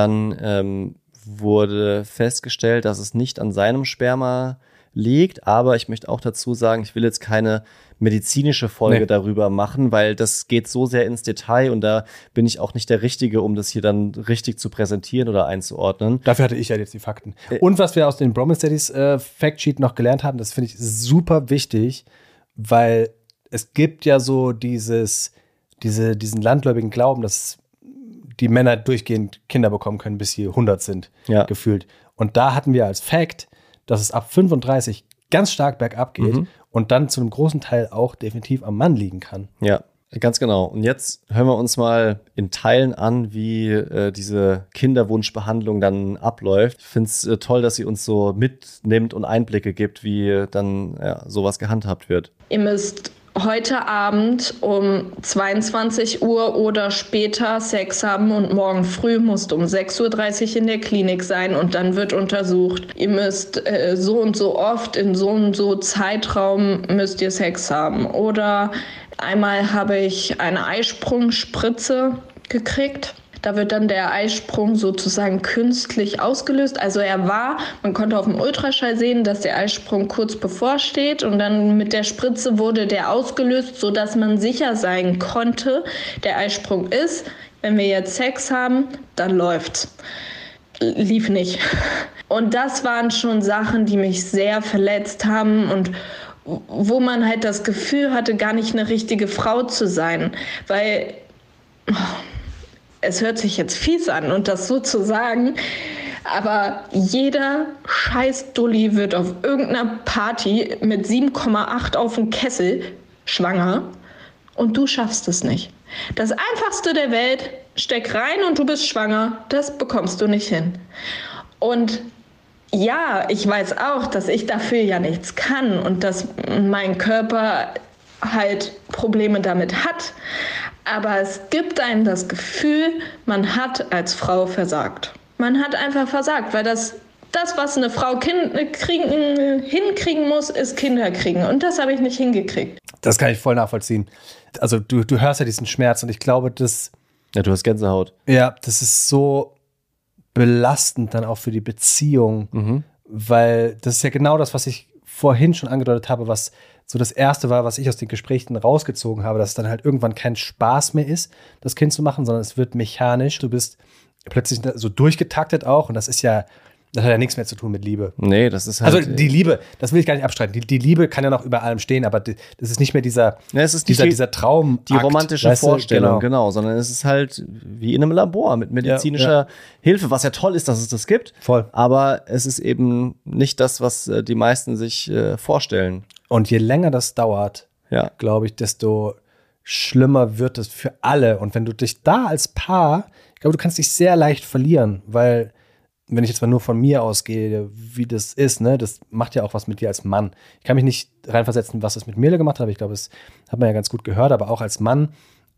S1: dann wurde festgestellt, dass es nicht an seinem Sperma liegt, aber ich möchte auch dazu sagen, ich will jetzt keine medizinische Folge darüber machen, weil das geht so sehr ins Detail und da bin ich auch nicht der Richtige, um das hier dann richtig zu präsentieren oder einzuordnen.
S2: Dafür hatte ich ja jetzt die Fakten. Und was wir aus den Bromance Daddies Factsheet noch gelernt haben, das finde ich super wichtig, weil es gibt ja so diesen landläufigen Glauben, dass die Männer durchgehend Kinder bekommen können, bis sie 100 sind, gefühlt. Und da hatten wir als Fact, dass es ab 35 ganz stark bergab geht und dann zu einem großen Teil auch definitiv am Mann liegen kann.
S1: Ja, ganz genau. Und jetzt hören wir uns mal in Teilen an, wie diese Kinderwunschbehandlung dann abläuft. Ich finde es toll, dass sie uns so mitnimmt und Einblicke gibt, wie dann sowas gehandhabt wird.
S3: Ihr müsst heute Abend um 22 Uhr oder später Sex haben und morgen früh musst um 6:30 Uhr in der Klinik sein und dann wird untersucht. Ihr müsst so und so oft in so und so Zeitraum müsst ihr Sex haben. Oder einmal habe ich eine Eisprungspritze gekriegt. Da wird dann der Eisprung sozusagen künstlich ausgelöst. Also man konnte auf dem Ultraschall sehen, dass der Eisprung kurz bevorsteht und dann mit der Spritze wurde der ausgelöst, sodass man sicher sein konnte, der Eisprung ist, wenn wir jetzt Sex haben, dann läuft's. Lief nicht. Und das waren schon Sachen, die mich sehr verletzt haben und wo man halt das Gefühl hatte, gar nicht eine richtige Frau zu sein, weil es hört sich jetzt fies an und das so zu sagen, aber jeder Scheiß-Dulli wird auf irgendeiner Party mit 7,8 auf dem Kessel schwanger und du schaffst es nicht. Das Einfachste der Welt, steck rein und du bist schwanger, das bekommst du nicht hin. Und ja, ich weiß auch, dass ich dafür ja nichts kann und dass mein Körper halt Probleme damit hat. Aber es gibt einem das Gefühl, man hat als Frau versagt. Man hat einfach versagt, weil das was eine Frau hinkriegen muss, ist Kinder kriegen. Und das habe ich nicht hingekriegt.
S2: Das kann ich voll nachvollziehen. Also du hörst ja diesen Schmerz und ich glaube, das...
S1: Ja, du hast Gänsehaut.
S2: Ja, das ist so belastend dann auch für die Beziehung, weil das ist ja genau das, was ich vorhin schon angedeutet habe, was so das Erste war, was ich aus den Gesprächen rausgezogen habe, dass es dann halt irgendwann kein Spaß mehr ist, das Kind zu machen, sondern es wird mechanisch. Du bist plötzlich so durchgetaktet auch und das ist ja Das hat ja nichts mehr zu tun mit Liebe.
S1: Nee, das ist halt.
S2: Also die Liebe, das will ich gar nicht abstreiten. Die Liebe kann ja noch über allem stehen, aber das ist nicht mehr dieser Traum.
S1: Die romantische Vorstellung, genau, sondern es ist halt wie in einem Labor mit medizinischer Hilfe, was ja toll ist, dass es das gibt.
S2: Voll.
S1: Aber es ist eben nicht das, was die meisten sich vorstellen.
S2: Und je länger das dauert, glaube ich, desto schlimmer wird es für alle. Und wenn du dich da als Paar, ich glaube, du kannst dich sehr leicht verlieren, weil wenn ich jetzt mal nur von mir ausgehe, wie das ist, ne, das macht ja auch was mit dir als Mann. Ich kann mich nicht reinversetzen, was das mit Mirle gemacht hat, aber ich glaube, das hat man ja ganz gut gehört. Aber auch als Mann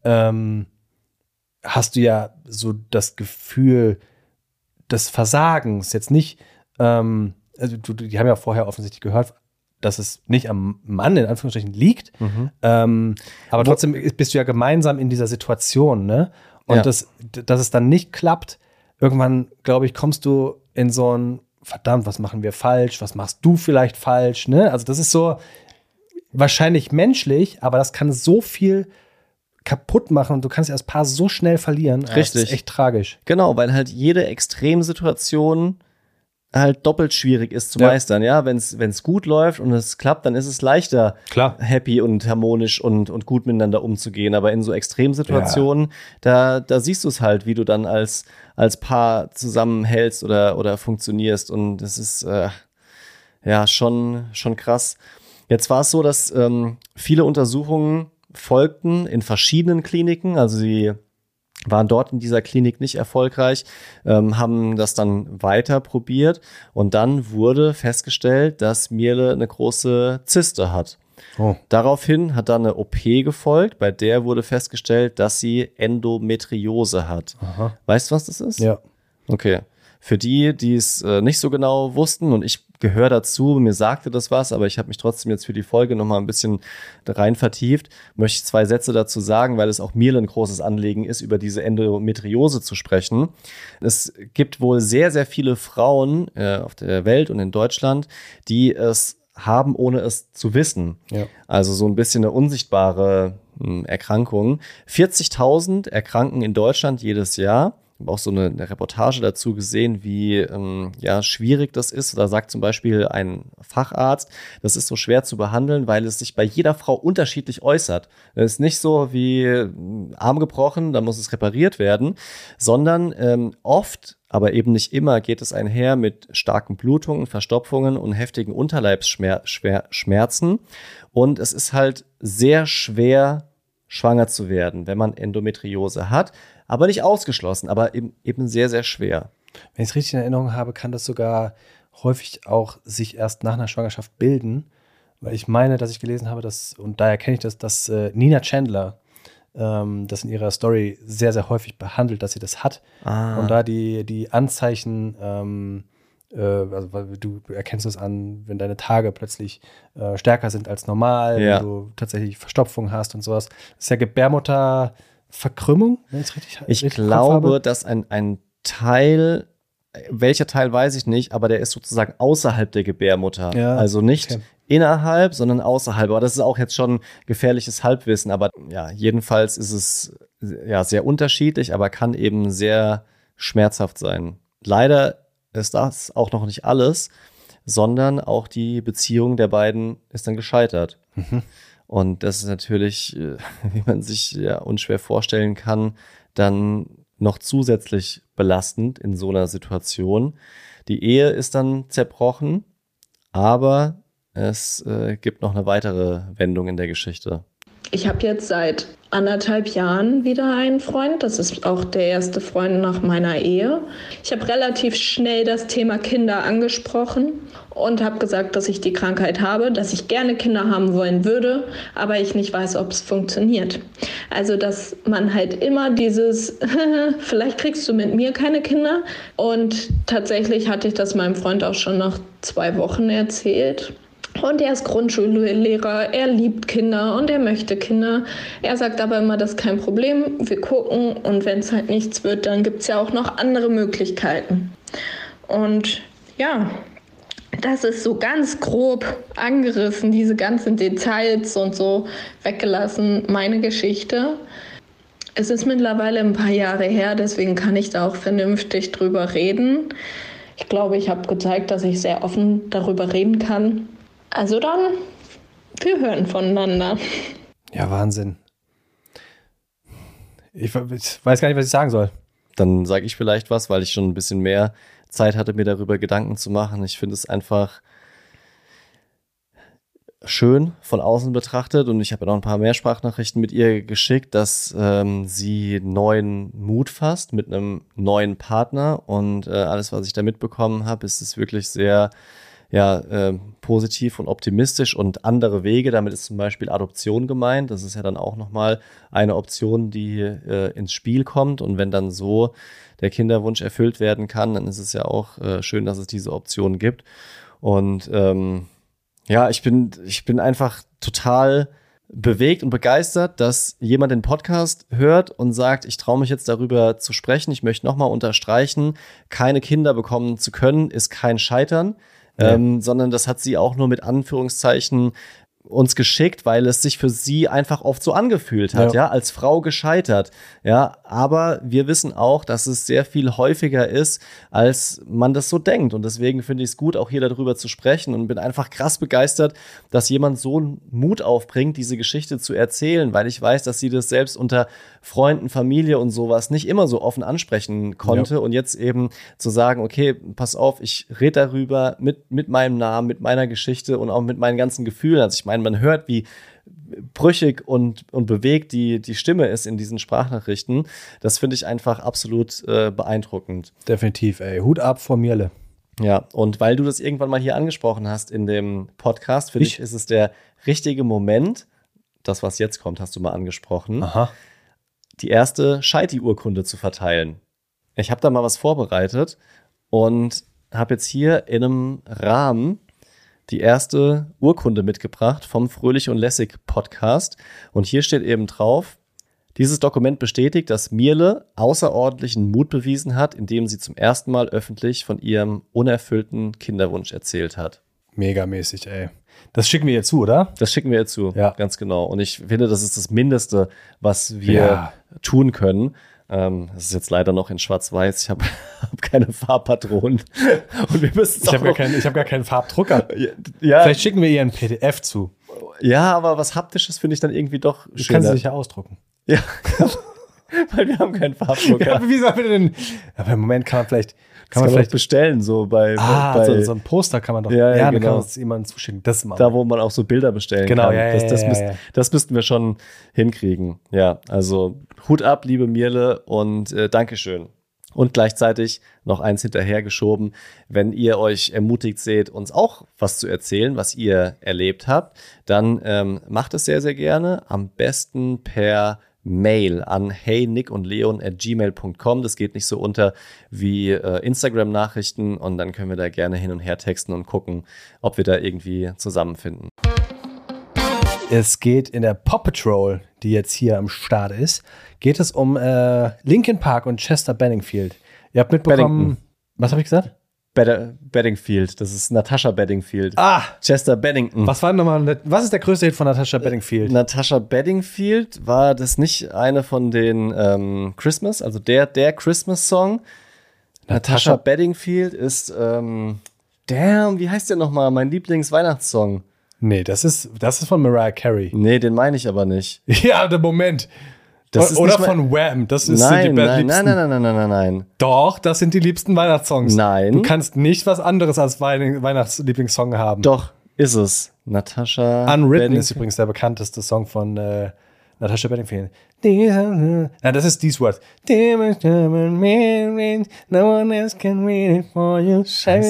S2: hast du ja so das Gefühl des Versagens. Jetzt nicht, also die haben ja vorher offensichtlich gehört, dass es nicht am Mann in Anführungsstrichen liegt. Aber trotzdem bist du ja gemeinsam in dieser Situation, ne? Und dass es dann nicht klappt, irgendwann, glaube ich, kommst du in so ein, verdammt, was machen wir falsch? Was machst du vielleicht falsch? Ne? Also das ist so wahrscheinlich menschlich, aber das kann so viel kaputt machen und du kannst dich als Paar so schnell verlieren.
S1: Richtig.
S2: Das ist echt tragisch.
S1: Genau, weil halt jede Extremsituation halt doppelt schwierig ist zu meistern. Ja, wenn es gut läuft und es klappt, dann ist es leichter, happy und harmonisch und gut miteinander umzugehen. Aber in so Extremsituationen, da siehst du es halt, wie du dann als Paar zusammenhältst oder funktionierst. Und das ist schon krass. Jetzt war es so, dass viele Untersuchungen folgten in verschiedenen Kliniken. Also sie waren dort in dieser Klinik nicht erfolgreich, haben das dann weiter probiert und dann wurde festgestellt, dass Mirle eine große Zyste hat. Oh. Daraufhin hat dann eine OP gefolgt, bei der wurde festgestellt, dass sie Endometriose hat.
S2: Aha.
S1: Weißt du, was das ist?
S2: Ja.
S1: Okay. Für die es nicht so genau wussten, und ich gehöre dazu, mir sagte das was, aber ich habe mich trotzdem jetzt für die Folge nochmal ein bisschen rein vertieft, möchte ich 2 Sätze dazu sagen, weil es auch mir ein großes Anliegen ist, über diese Endometriose zu sprechen. Es gibt wohl sehr, sehr viele Frauen auf der Welt und in Deutschland, die es haben, ohne es zu wissen. Ja. Also so ein bisschen eine unsichtbare Erkrankung. 40.000 erkranken in Deutschland jedes Jahr. Ich habe auch so eine Reportage dazu gesehen, wie schwierig das ist. Da sagt zum Beispiel ein Facharzt, das ist so schwer zu behandeln, weil es sich bei jeder Frau unterschiedlich äußert. Es ist nicht so wie Arm gebrochen, da muss es repariert werden, sondern oft, aber eben nicht immer, geht es einher mit starken Blutungen, Verstopfungen und heftigen Unterleibsschmerzen. Und es ist halt sehr schwer, schwanger zu werden, wenn man Endometriose hat. Aber nicht ausgeschlossen, aber eben sehr, sehr schwer.
S2: Wenn ich es richtig in Erinnerung habe, kann das sogar häufig auch sich erst nach einer Schwangerschaft bilden. Weil ich meine, dass ich gelesen habe, und daher kenne ich das, dass Nina Chandler das in ihrer Story sehr, sehr häufig behandelt, dass sie das hat. Und da die Anzeichen, also du erkennst es an, wenn deine Tage plötzlich stärker sind als normal, wenn du tatsächlich Verstopfung hast und sowas. Das ist ja Gebärmutterverkrümmung, wenn ich es richtig
S1: Ich glaube, dass ein Teil, welcher Teil weiß ich nicht, aber der ist sozusagen außerhalb der Gebärmutter. Ja, also nicht innerhalb, sondern außerhalb. Aber das ist auch jetzt schon gefährliches Halbwissen. Aber ja, jedenfalls ist es sehr unterschiedlich, aber kann eben sehr schmerzhaft sein. Leider ist das auch noch nicht alles, sondern auch die Beziehung der beiden ist dann gescheitert. Mhm. Und das ist natürlich, wie man sich unschwer vorstellen kann, dann noch zusätzlich belastend in so einer Situation. Die Ehe ist dann zerbrochen, aber es gibt noch eine weitere Wendung in der Geschichte.
S3: Ich habe jetzt seit 1,5 Jahren wieder einen Freund. Das ist auch der erste Freund nach meiner Ehe. Ich habe relativ schnell das Thema Kinder angesprochen und habe gesagt, dass ich die Krankheit habe, dass ich gerne Kinder haben wollen würde, aber ich nicht weiß, ob es funktioniert. Also, dass man halt immer dieses, vielleicht kriegst du mit mir keine Kinder. Und tatsächlich hatte ich das meinem Freund auch schon nach 2 Wochen erzählt. Und er ist Grundschullehrer, er liebt Kinder und er möchte Kinder. Er sagt aber immer, das ist kein Problem, wir gucken und wenn es halt nichts wird, dann gibt es ja auch noch andere Möglichkeiten. Und ja, das ist so ganz grob angerissen, diese ganzen Details und so weggelassen, meine Geschichte. Es ist mittlerweile ein paar Jahre her, deswegen kann ich da auch vernünftig drüber reden. ich glaube, ich habe gezeigt, dass ich sehr offen darüber reden kann. Also dann, wir hören voneinander.
S2: Ja, Wahnsinn. Ich weiß gar nicht, was ich sagen soll.
S1: Dann sage ich vielleicht was, weil ich schon ein bisschen mehr Zeit hatte, mir darüber Gedanken zu machen. Ich finde es einfach schön von außen betrachtet und ich habe noch ein paar mehr Sprachnachrichten mit ihr geschickt, dass sie neuen Mut fasst mit einem neuen Partner und alles, was ich da mitbekommen habe, ist es wirklich sehr positiv und optimistisch und andere Wege. Damit ist zum Beispiel Adoption gemeint. Das ist ja dann auch nochmal eine Option, die ins Spiel kommt. Und wenn dann so der Kinderwunsch erfüllt werden kann, dann ist es ja auch schön, dass es diese Option gibt. Und ich bin einfach total bewegt und begeistert, dass jemand den Podcast hört und sagt, ich traue mich jetzt darüber zu sprechen. Ich möchte nochmal unterstreichen, keine Kinder bekommen zu können, ist kein Scheitern. Sondern das hat sie auch nur mit Anführungszeichen uns geschickt, weil es sich für sie einfach oft so angefühlt hat, als Frau gescheitert. Ja, aber wir wissen auch, dass es sehr viel häufiger ist, als man das so denkt. Und deswegen finde ich es gut, auch hier darüber zu sprechen und bin einfach krass begeistert, dass jemand so einen Mut aufbringt, diese Geschichte zu erzählen, weil ich weiß, dass sie das selbst unter Freunden, Familie und sowas nicht immer so offen ansprechen konnte. Und jetzt eben zu sagen, okay, pass auf, ich rede darüber mit meinem Namen, mit meiner Geschichte und auch mit meinen ganzen Gefühlen. Also ich meine, man hört, wie brüchig und bewegt die Stimme ist in diesen Sprachnachrichten. Das finde ich einfach absolut beeindruckend.
S2: Definitiv, ey. Hut ab vor Mirle.
S1: Ja, und weil du das irgendwann mal hier angesprochen hast in dem Podcast, finde ich, ist es der richtige Moment, das, was jetzt kommt, hast du mal angesprochen, die erste Scheiti-Urkunde zu verteilen. Ich habe da mal was vorbereitet und habe jetzt hier in einem Rahmen die erste Urkunde mitgebracht vom Fröhlich und Lässig Podcast. Und hier steht eben drauf, dieses Dokument bestätigt, dass Mirle außerordentlichen Mut bewiesen hat, indem sie zum ersten Mal öffentlich von ihrem unerfüllten Kinderwunsch erzählt hat.
S2: Megamäßig, ey. Das schicken wir ihr zu, oder?
S1: Das schicken wir ihr zu, ganz genau. Und ich finde, das ist das Mindeste, was wir tun können. Das ist jetzt leider noch in Schwarz-Weiß. Ich habe keine Farbpatronen. Und wir müssen
S2: ich habe gar keinen Farbdrucker. Vielleicht schicken wir ihr ein PDF zu.
S1: Ja, aber was Haptisches finde ich dann irgendwie doch schöner.
S2: Das kann sie sich ja ausdrucken.
S1: Ja, weil wir haben keinen Farbdrucker.
S2: Ja, wie sollen wir denn? Aber im Moment kann man vielleicht
S1: bestellen, so bei
S2: so ein Poster kann man doch.
S1: Dann
S2: kann man es jemandem zuschicken. Das mal.
S1: Da, wo man auch so Bilder bestellen kann. Das müssten wir schon hinkriegen. Ja, also Hut ab, liebe Mirle, und Dankeschön. Und gleichzeitig noch eins hinterhergeschoben, wenn ihr euch ermutigt seht, uns auch was zu erzählen, was ihr erlebt habt, dann macht es sehr, sehr gerne. Am besten per Mail an heynickundleon@gmail.com. Das geht nicht so unter wie Instagram-Nachrichten und dann können wir da gerne hin und her texten und gucken, ob wir da irgendwie zusammenfinden.
S2: Es geht in der Paw Patrol, die jetzt hier am Start ist, geht es um Linkin Park und Chester Benningfield. Ihr habt mitbekommen, was habe ich gesagt?
S1: Bedingfield, das ist Natasha Bedingfield. Chester Bennington.
S2: Was ist der größte Hit von Natasha Bedingfield?
S1: Natasha Bedingfield, war das nicht eine von den Christmas, also der Christmas-Song? Natasha Bedingfield ist, wie heißt der nochmal? Mein Lieblings-Weihnachtssong.
S2: Nee, das ist von Mariah Carey.
S1: Nee, den meine ich aber nicht.
S2: Ja, der Moment. Oder von Wham. Das ist
S1: nein.
S2: Doch, das sind die liebsten Weihnachtssongs.
S1: Nein.
S2: Du kannst nicht was anderes als Weihnachtslieblingssong haben.
S1: Doch, ist es. Natasha
S2: Unwritten ist übrigens der bekannteste Song von Natasha Bedingfield. Nein, das ist These Words. No one else can read it for you.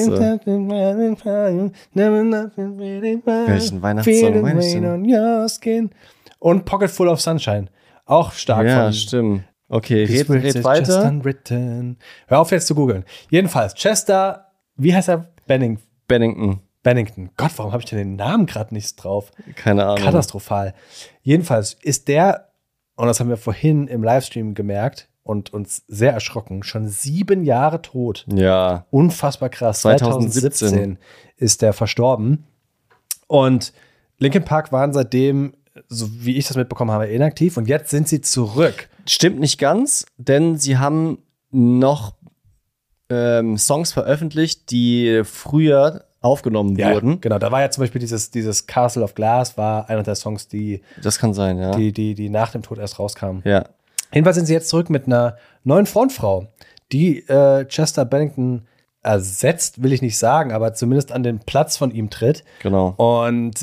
S1: Welchen Weihnachtssong meine ich denn?
S2: Und Pocket Full of Sunshine. Auch stark.
S1: Ja, stimmt. Okay, red weiter.
S2: Hör auf jetzt zu googeln. Jedenfalls, Chester, wie heißt er? Bennington. Gott, warum habe ich denn den Namen gerade nicht drauf?
S1: Keine Ahnung.
S2: Katastrophal. Jedenfalls ist der, und das haben wir vorhin im Livestream gemerkt und uns sehr erschrocken, schon 7 Jahre tot.
S1: Ja.
S2: Unfassbar krass. 2017 ist der verstorben. Und Linkin Park waren seitdem, so wie ich das mitbekommen habe, inaktiv. Und jetzt sind sie zurück.
S1: Stimmt nicht ganz, denn sie haben noch Songs veröffentlicht, die früher aufgenommen wurden.
S2: Genau, da war ja zum Beispiel dieses Castle of Glass war einer der Songs, die
S1: das kann sein, ja.
S2: Die nach dem Tod erst rauskamen.
S1: Ja.
S2: Jedenfalls sind sie jetzt zurück mit einer neuen Frontfrau, die Chester Bennington ersetzt, will ich nicht sagen, aber zumindest an den Platz von ihm tritt.
S1: Genau.
S2: Und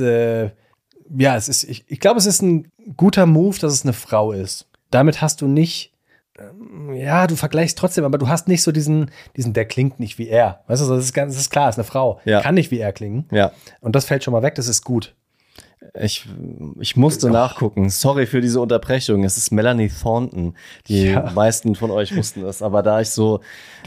S2: ich glaube, es ist ein guter Move, dass es eine Frau ist. Damit hast du nicht du vergleichst trotzdem, aber du hast nicht so diesen, der klingt nicht wie er. Weißt du, das ist klar, ist eine Frau.
S1: Ja.
S2: Kann nicht wie er klingen.
S1: Ja.
S2: Und das fällt schon mal weg, das ist gut.
S1: Ich musste nachgucken. Sorry für diese Unterbrechung. Es ist Melanie Thornton. Die meisten von euch wussten es. Aber da ich so...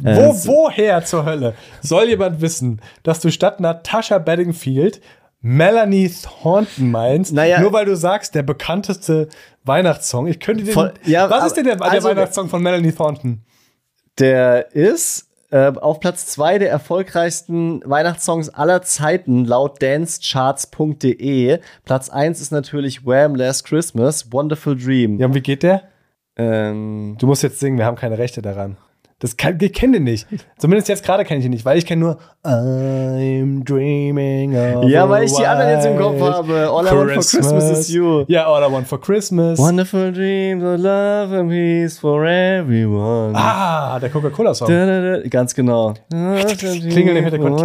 S2: woher zur Hölle soll jemand wissen, dass du statt Natasha Bedingfield Melanie Thornton meinst, nur weil du sagst, der bekannteste Weihnachtssong. Ich könnte den. Was ist denn der Weihnachtssong von Melanie Thornton?
S1: Der ist auf Platz 2 der erfolgreichsten Weihnachtssongs aller Zeiten laut dancecharts.de. Platz 1 ist natürlich Wham! Last Christmas, Wonderful Dream.
S2: Ja, und wie geht der? Du musst jetzt singen, wir haben keine Rechte daran. Ich kenne den nicht. Zumindest jetzt gerade kenne ich ihn nicht, weil ich kenne nur I'm dreaming of
S1: weil ich die anderen jetzt im Kopf habe. All I want for Christmas is you.
S2: Ja, All I want for Christmas.
S1: Wonderful dreams of love and peace for everyone.
S2: Der Coca-Cola-Song.
S1: Ganz genau.
S2: Klingel im Hintergrund.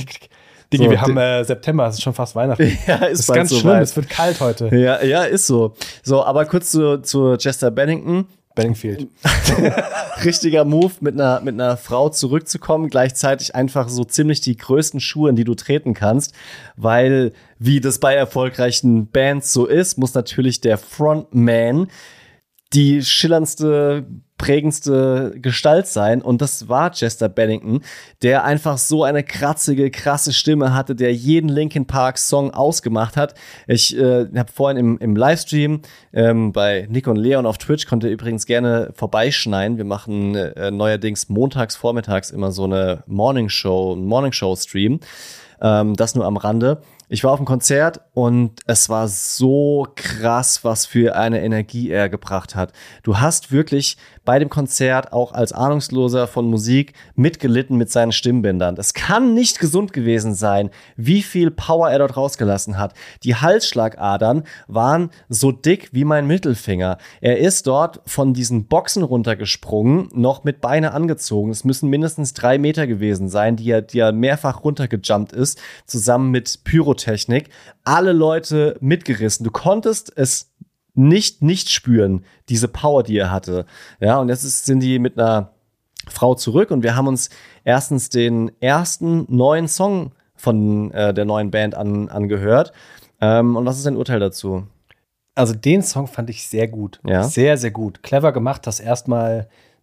S2: Digi, wir haben September, es ist schon fast Weihnachten.
S1: Ja, ist
S2: ganz schlimm, es wird kalt heute.
S1: Ja, ist so. So, aber kurz zu Chester Bennington.
S2: Benningfield.
S1: Richtiger Move, mit einer Frau zurückzukommen, gleichzeitig einfach so ziemlich die größten Schuhe, in die du treten kannst, weil, wie das bei erfolgreichen Bands so ist, muss natürlich der Frontman die schillerndste, prägendste Gestalt sein. Und das war Chester Bennington, der einfach so eine kratzige, krasse Stimme hatte, der jeden Linkin Park Song ausgemacht hat. Ich habe vorhin im Livestream bei Nick und Leon auf Twitch, könnt ihr übrigens gerne vorbeischneiden. Wir machen neuerdings montags, vormittags immer so eine einen Morningshow-Stream. Das nur am Rande. Ich war auf dem Konzert und es war so krass, was für eine Energie er gebracht hat. Du hast wirklich bei dem Konzert auch als Ahnungsloser von Musik mitgelitten mit seinen Stimmbändern. Das kann nicht gesund gewesen sein, wie viel Power er dort rausgelassen hat. Die Halsschlagadern waren so dick wie mein Mittelfinger. Er ist dort von diesen Boxen runtergesprungen, noch mit Beine angezogen. Es müssen mindestens 3 Meter gewesen sein, die er mehrfach runtergejumpt ist, zusammen mit Pyrotechnik. Alle Leute mitgerissen. Du konntest es nicht spüren, diese Power, die er hatte. Ja, und jetzt sind die mit einer Frau zurück und wir haben uns erstens den ersten neuen Song von der neuen Band angehört. Und was ist dein Urteil dazu?
S2: Also den Song fand ich sehr gut.
S1: Ja?
S2: Sehr, sehr gut. Clever gemacht, dass erstmal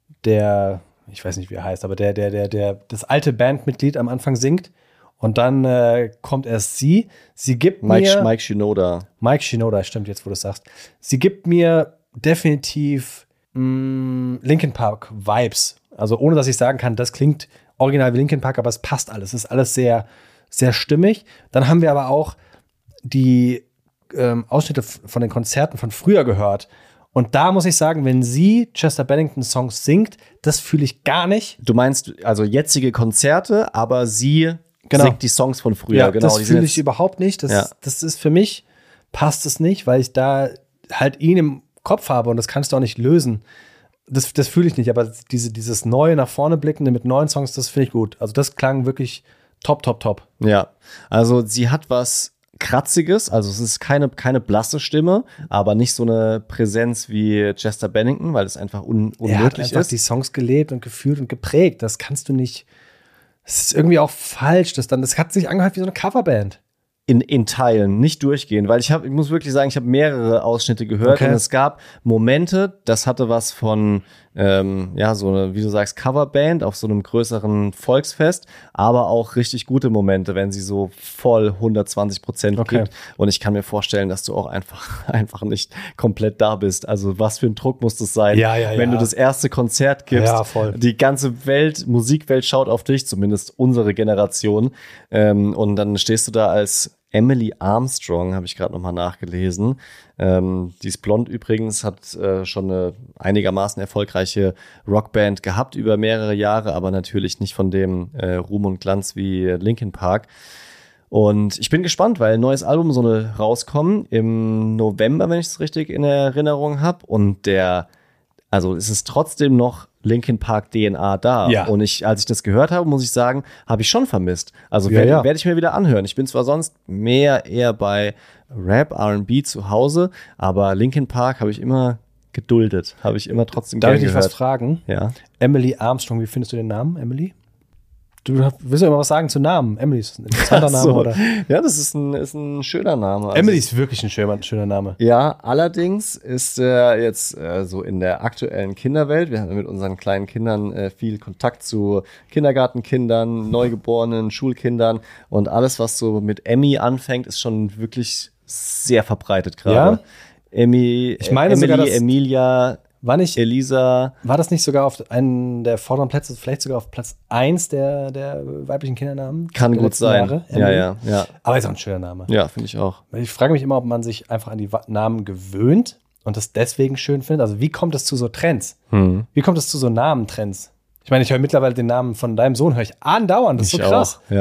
S2: ich weiß nicht, wie er heißt, aber das alte Bandmitglied am Anfang singt. Und dann kommt erst sie gibt mir...
S1: Mike Shinoda.
S2: Mike Shinoda, stimmt jetzt, wo du es sagst. Sie gibt mir definitiv Linkin Park Vibes. Also ohne, dass ich sagen kann, das klingt original wie Linkin Park, aber es passt alles. Es ist alles sehr, sehr stimmig. Dann haben wir aber auch die Ausschnitte von den Konzerten von früher gehört. Und da muss ich sagen, wenn sie Chester Bennington Songs singt, das fühle ich gar nicht.
S1: Du meinst also jetzige Konzerte, aber sie... singt die Songs von früher.
S2: Ja, genau, das fühle ich überhaupt nicht. Das ist für mich, passt es nicht, weil ich da halt ihn im Kopf habe und das kannst du auch nicht lösen. Das fühle ich nicht, aber dieses neue nach vorne blickende mit neuen Songs, das finde ich gut. Also das klang wirklich top.
S1: Ja, also sie hat was Kratziges, also es ist keine blasse Stimme, aber nicht so eine Präsenz wie Chester Bennington, weil es einfach unmöglich
S2: er hat einfach
S1: ist.
S2: Die Songs gelebt und gefühlt und geprägt, das kannst du nicht. Es ist irgendwie auch falsch, das hat sich angehört wie so eine Coverband.
S1: In Teilen, nicht durchgehen, weil ich muss wirklich sagen, ich habe mehrere Ausschnitte gehört und es gab Momente, das hatte was von, so eine, wie du sagst, Coverband auf so einem größeren Volksfest, aber auch richtig gute Momente, wenn sie so voll 120% gibt. Und ich kann mir vorstellen, dass du auch einfach nicht komplett da bist. Also was für ein Druck muss das sein, wenn du das erste Konzert gibst.
S2: Ja, voll.
S1: Die ganze Musikwelt schaut auf dich, zumindest unsere Generation. Und dann stehst du da als Emily Armstrong, habe ich gerade nochmal nachgelesen. Die ist blond übrigens, hat schon eine einigermaßen erfolgreiche Rockband gehabt über mehrere Jahre, aber natürlich nicht von dem Ruhm und Glanz wie Linkin Park. Und ich bin gespannt, weil ein neues Album soll rauskommen im November, wenn ich es richtig in Erinnerung habe. Und es ist trotzdem noch Linkin Park DNA da.
S2: Ja.
S1: Und als ich das gehört habe, muss ich sagen, habe ich schon vermisst. Also werde ich mir wieder anhören. Ich bin zwar sonst eher bei Rap, R&B zu Hause, aber Linkin Park habe ich immer geduldet. Habe ich immer trotzdem
S2: gerne
S1: gehört.
S2: Darf ich dich was fragen?
S1: Ja.
S2: Emily Armstrong, wie findest du den Namen, Emily? Du willst ja immer was sagen zu Namen. Emily ist ein interessanter Name, oder?
S1: Ja, das ist ein schöner Name. Also
S2: Emily ist wirklich ein schöner Name.
S1: Ja, allerdings ist er jetzt so in der aktuellen Kinderwelt. Wir haben mit unseren kleinen Kindern viel Kontakt zu Kindergartenkindern, Neugeborenen, Schulkindern. Und alles, was so mit Emmy anfängt, ist schon wirklich sehr verbreitet gerade.
S2: Ja?
S1: Emily, Emilia, Elisa.
S2: War das nicht sogar auf einen der vorderen Plätze, vielleicht sogar auf Platz 1 der weiblichen Kindernamen?
S1: Kann gut sein.
S2: Jahre?
S1: Ja.
S2: Aber ist auch ein schöner Name.
S1: Ja, finde ich auch.
S2: Ich frage mich immer, ob man sich einfach an die Namen gewöhnt und das deswegen schön findet. Also wie kommt es zu so Trends? Wie kommt es zu so Namentrends? Ich meine, ich höre mittlerweile den Namen von deinem Sohn, höre ich andauernd. Das ist so krass.
S1: Auch.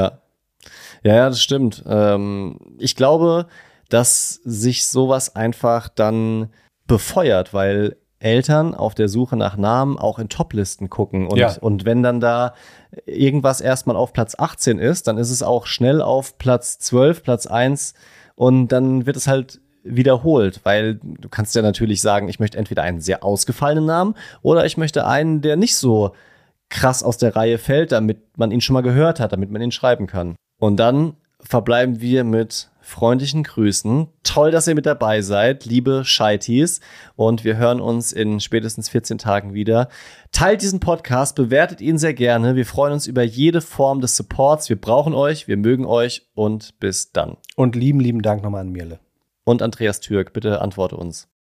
S1: Ja, das stimmt. Ich glaube, dass sich sowas einfach dann befeuert, weil Eltern auf der Suche nach Namen auch in Top-Listen gucken. Und wenn dann da irgendwas erstmal auf Platz 18 ist, dann ist es auch schnell auf Platz 12, Platz 1 und dann wird es halt wiederholt, weil du kannst ja natürlich sagen, ich möchte entweder einen sehr ausgefallenen Namen oder ich möchte einen, der nicht so krass aus der Reihe fällt, damit man ihn schon mal gehört hat, damit man ihn schreiben kann. Und dann verbleiben wir mit freundlichen Grüßen. Toll, dass ihr mit dabei seid, liebe Scheitis. Und wir hören uns in spätestens 14 Tagen wieder. Teilt diesen Podcast, bewertet ihn sehr gerne. Wir freuen uns über jede Form des Supports. Wir brauchen euch, wir mögen euch und bis dann.
S2: Und lieben Dank nochmal an Mirle.
S1: Und Andreas Türk, bitte antworte uns.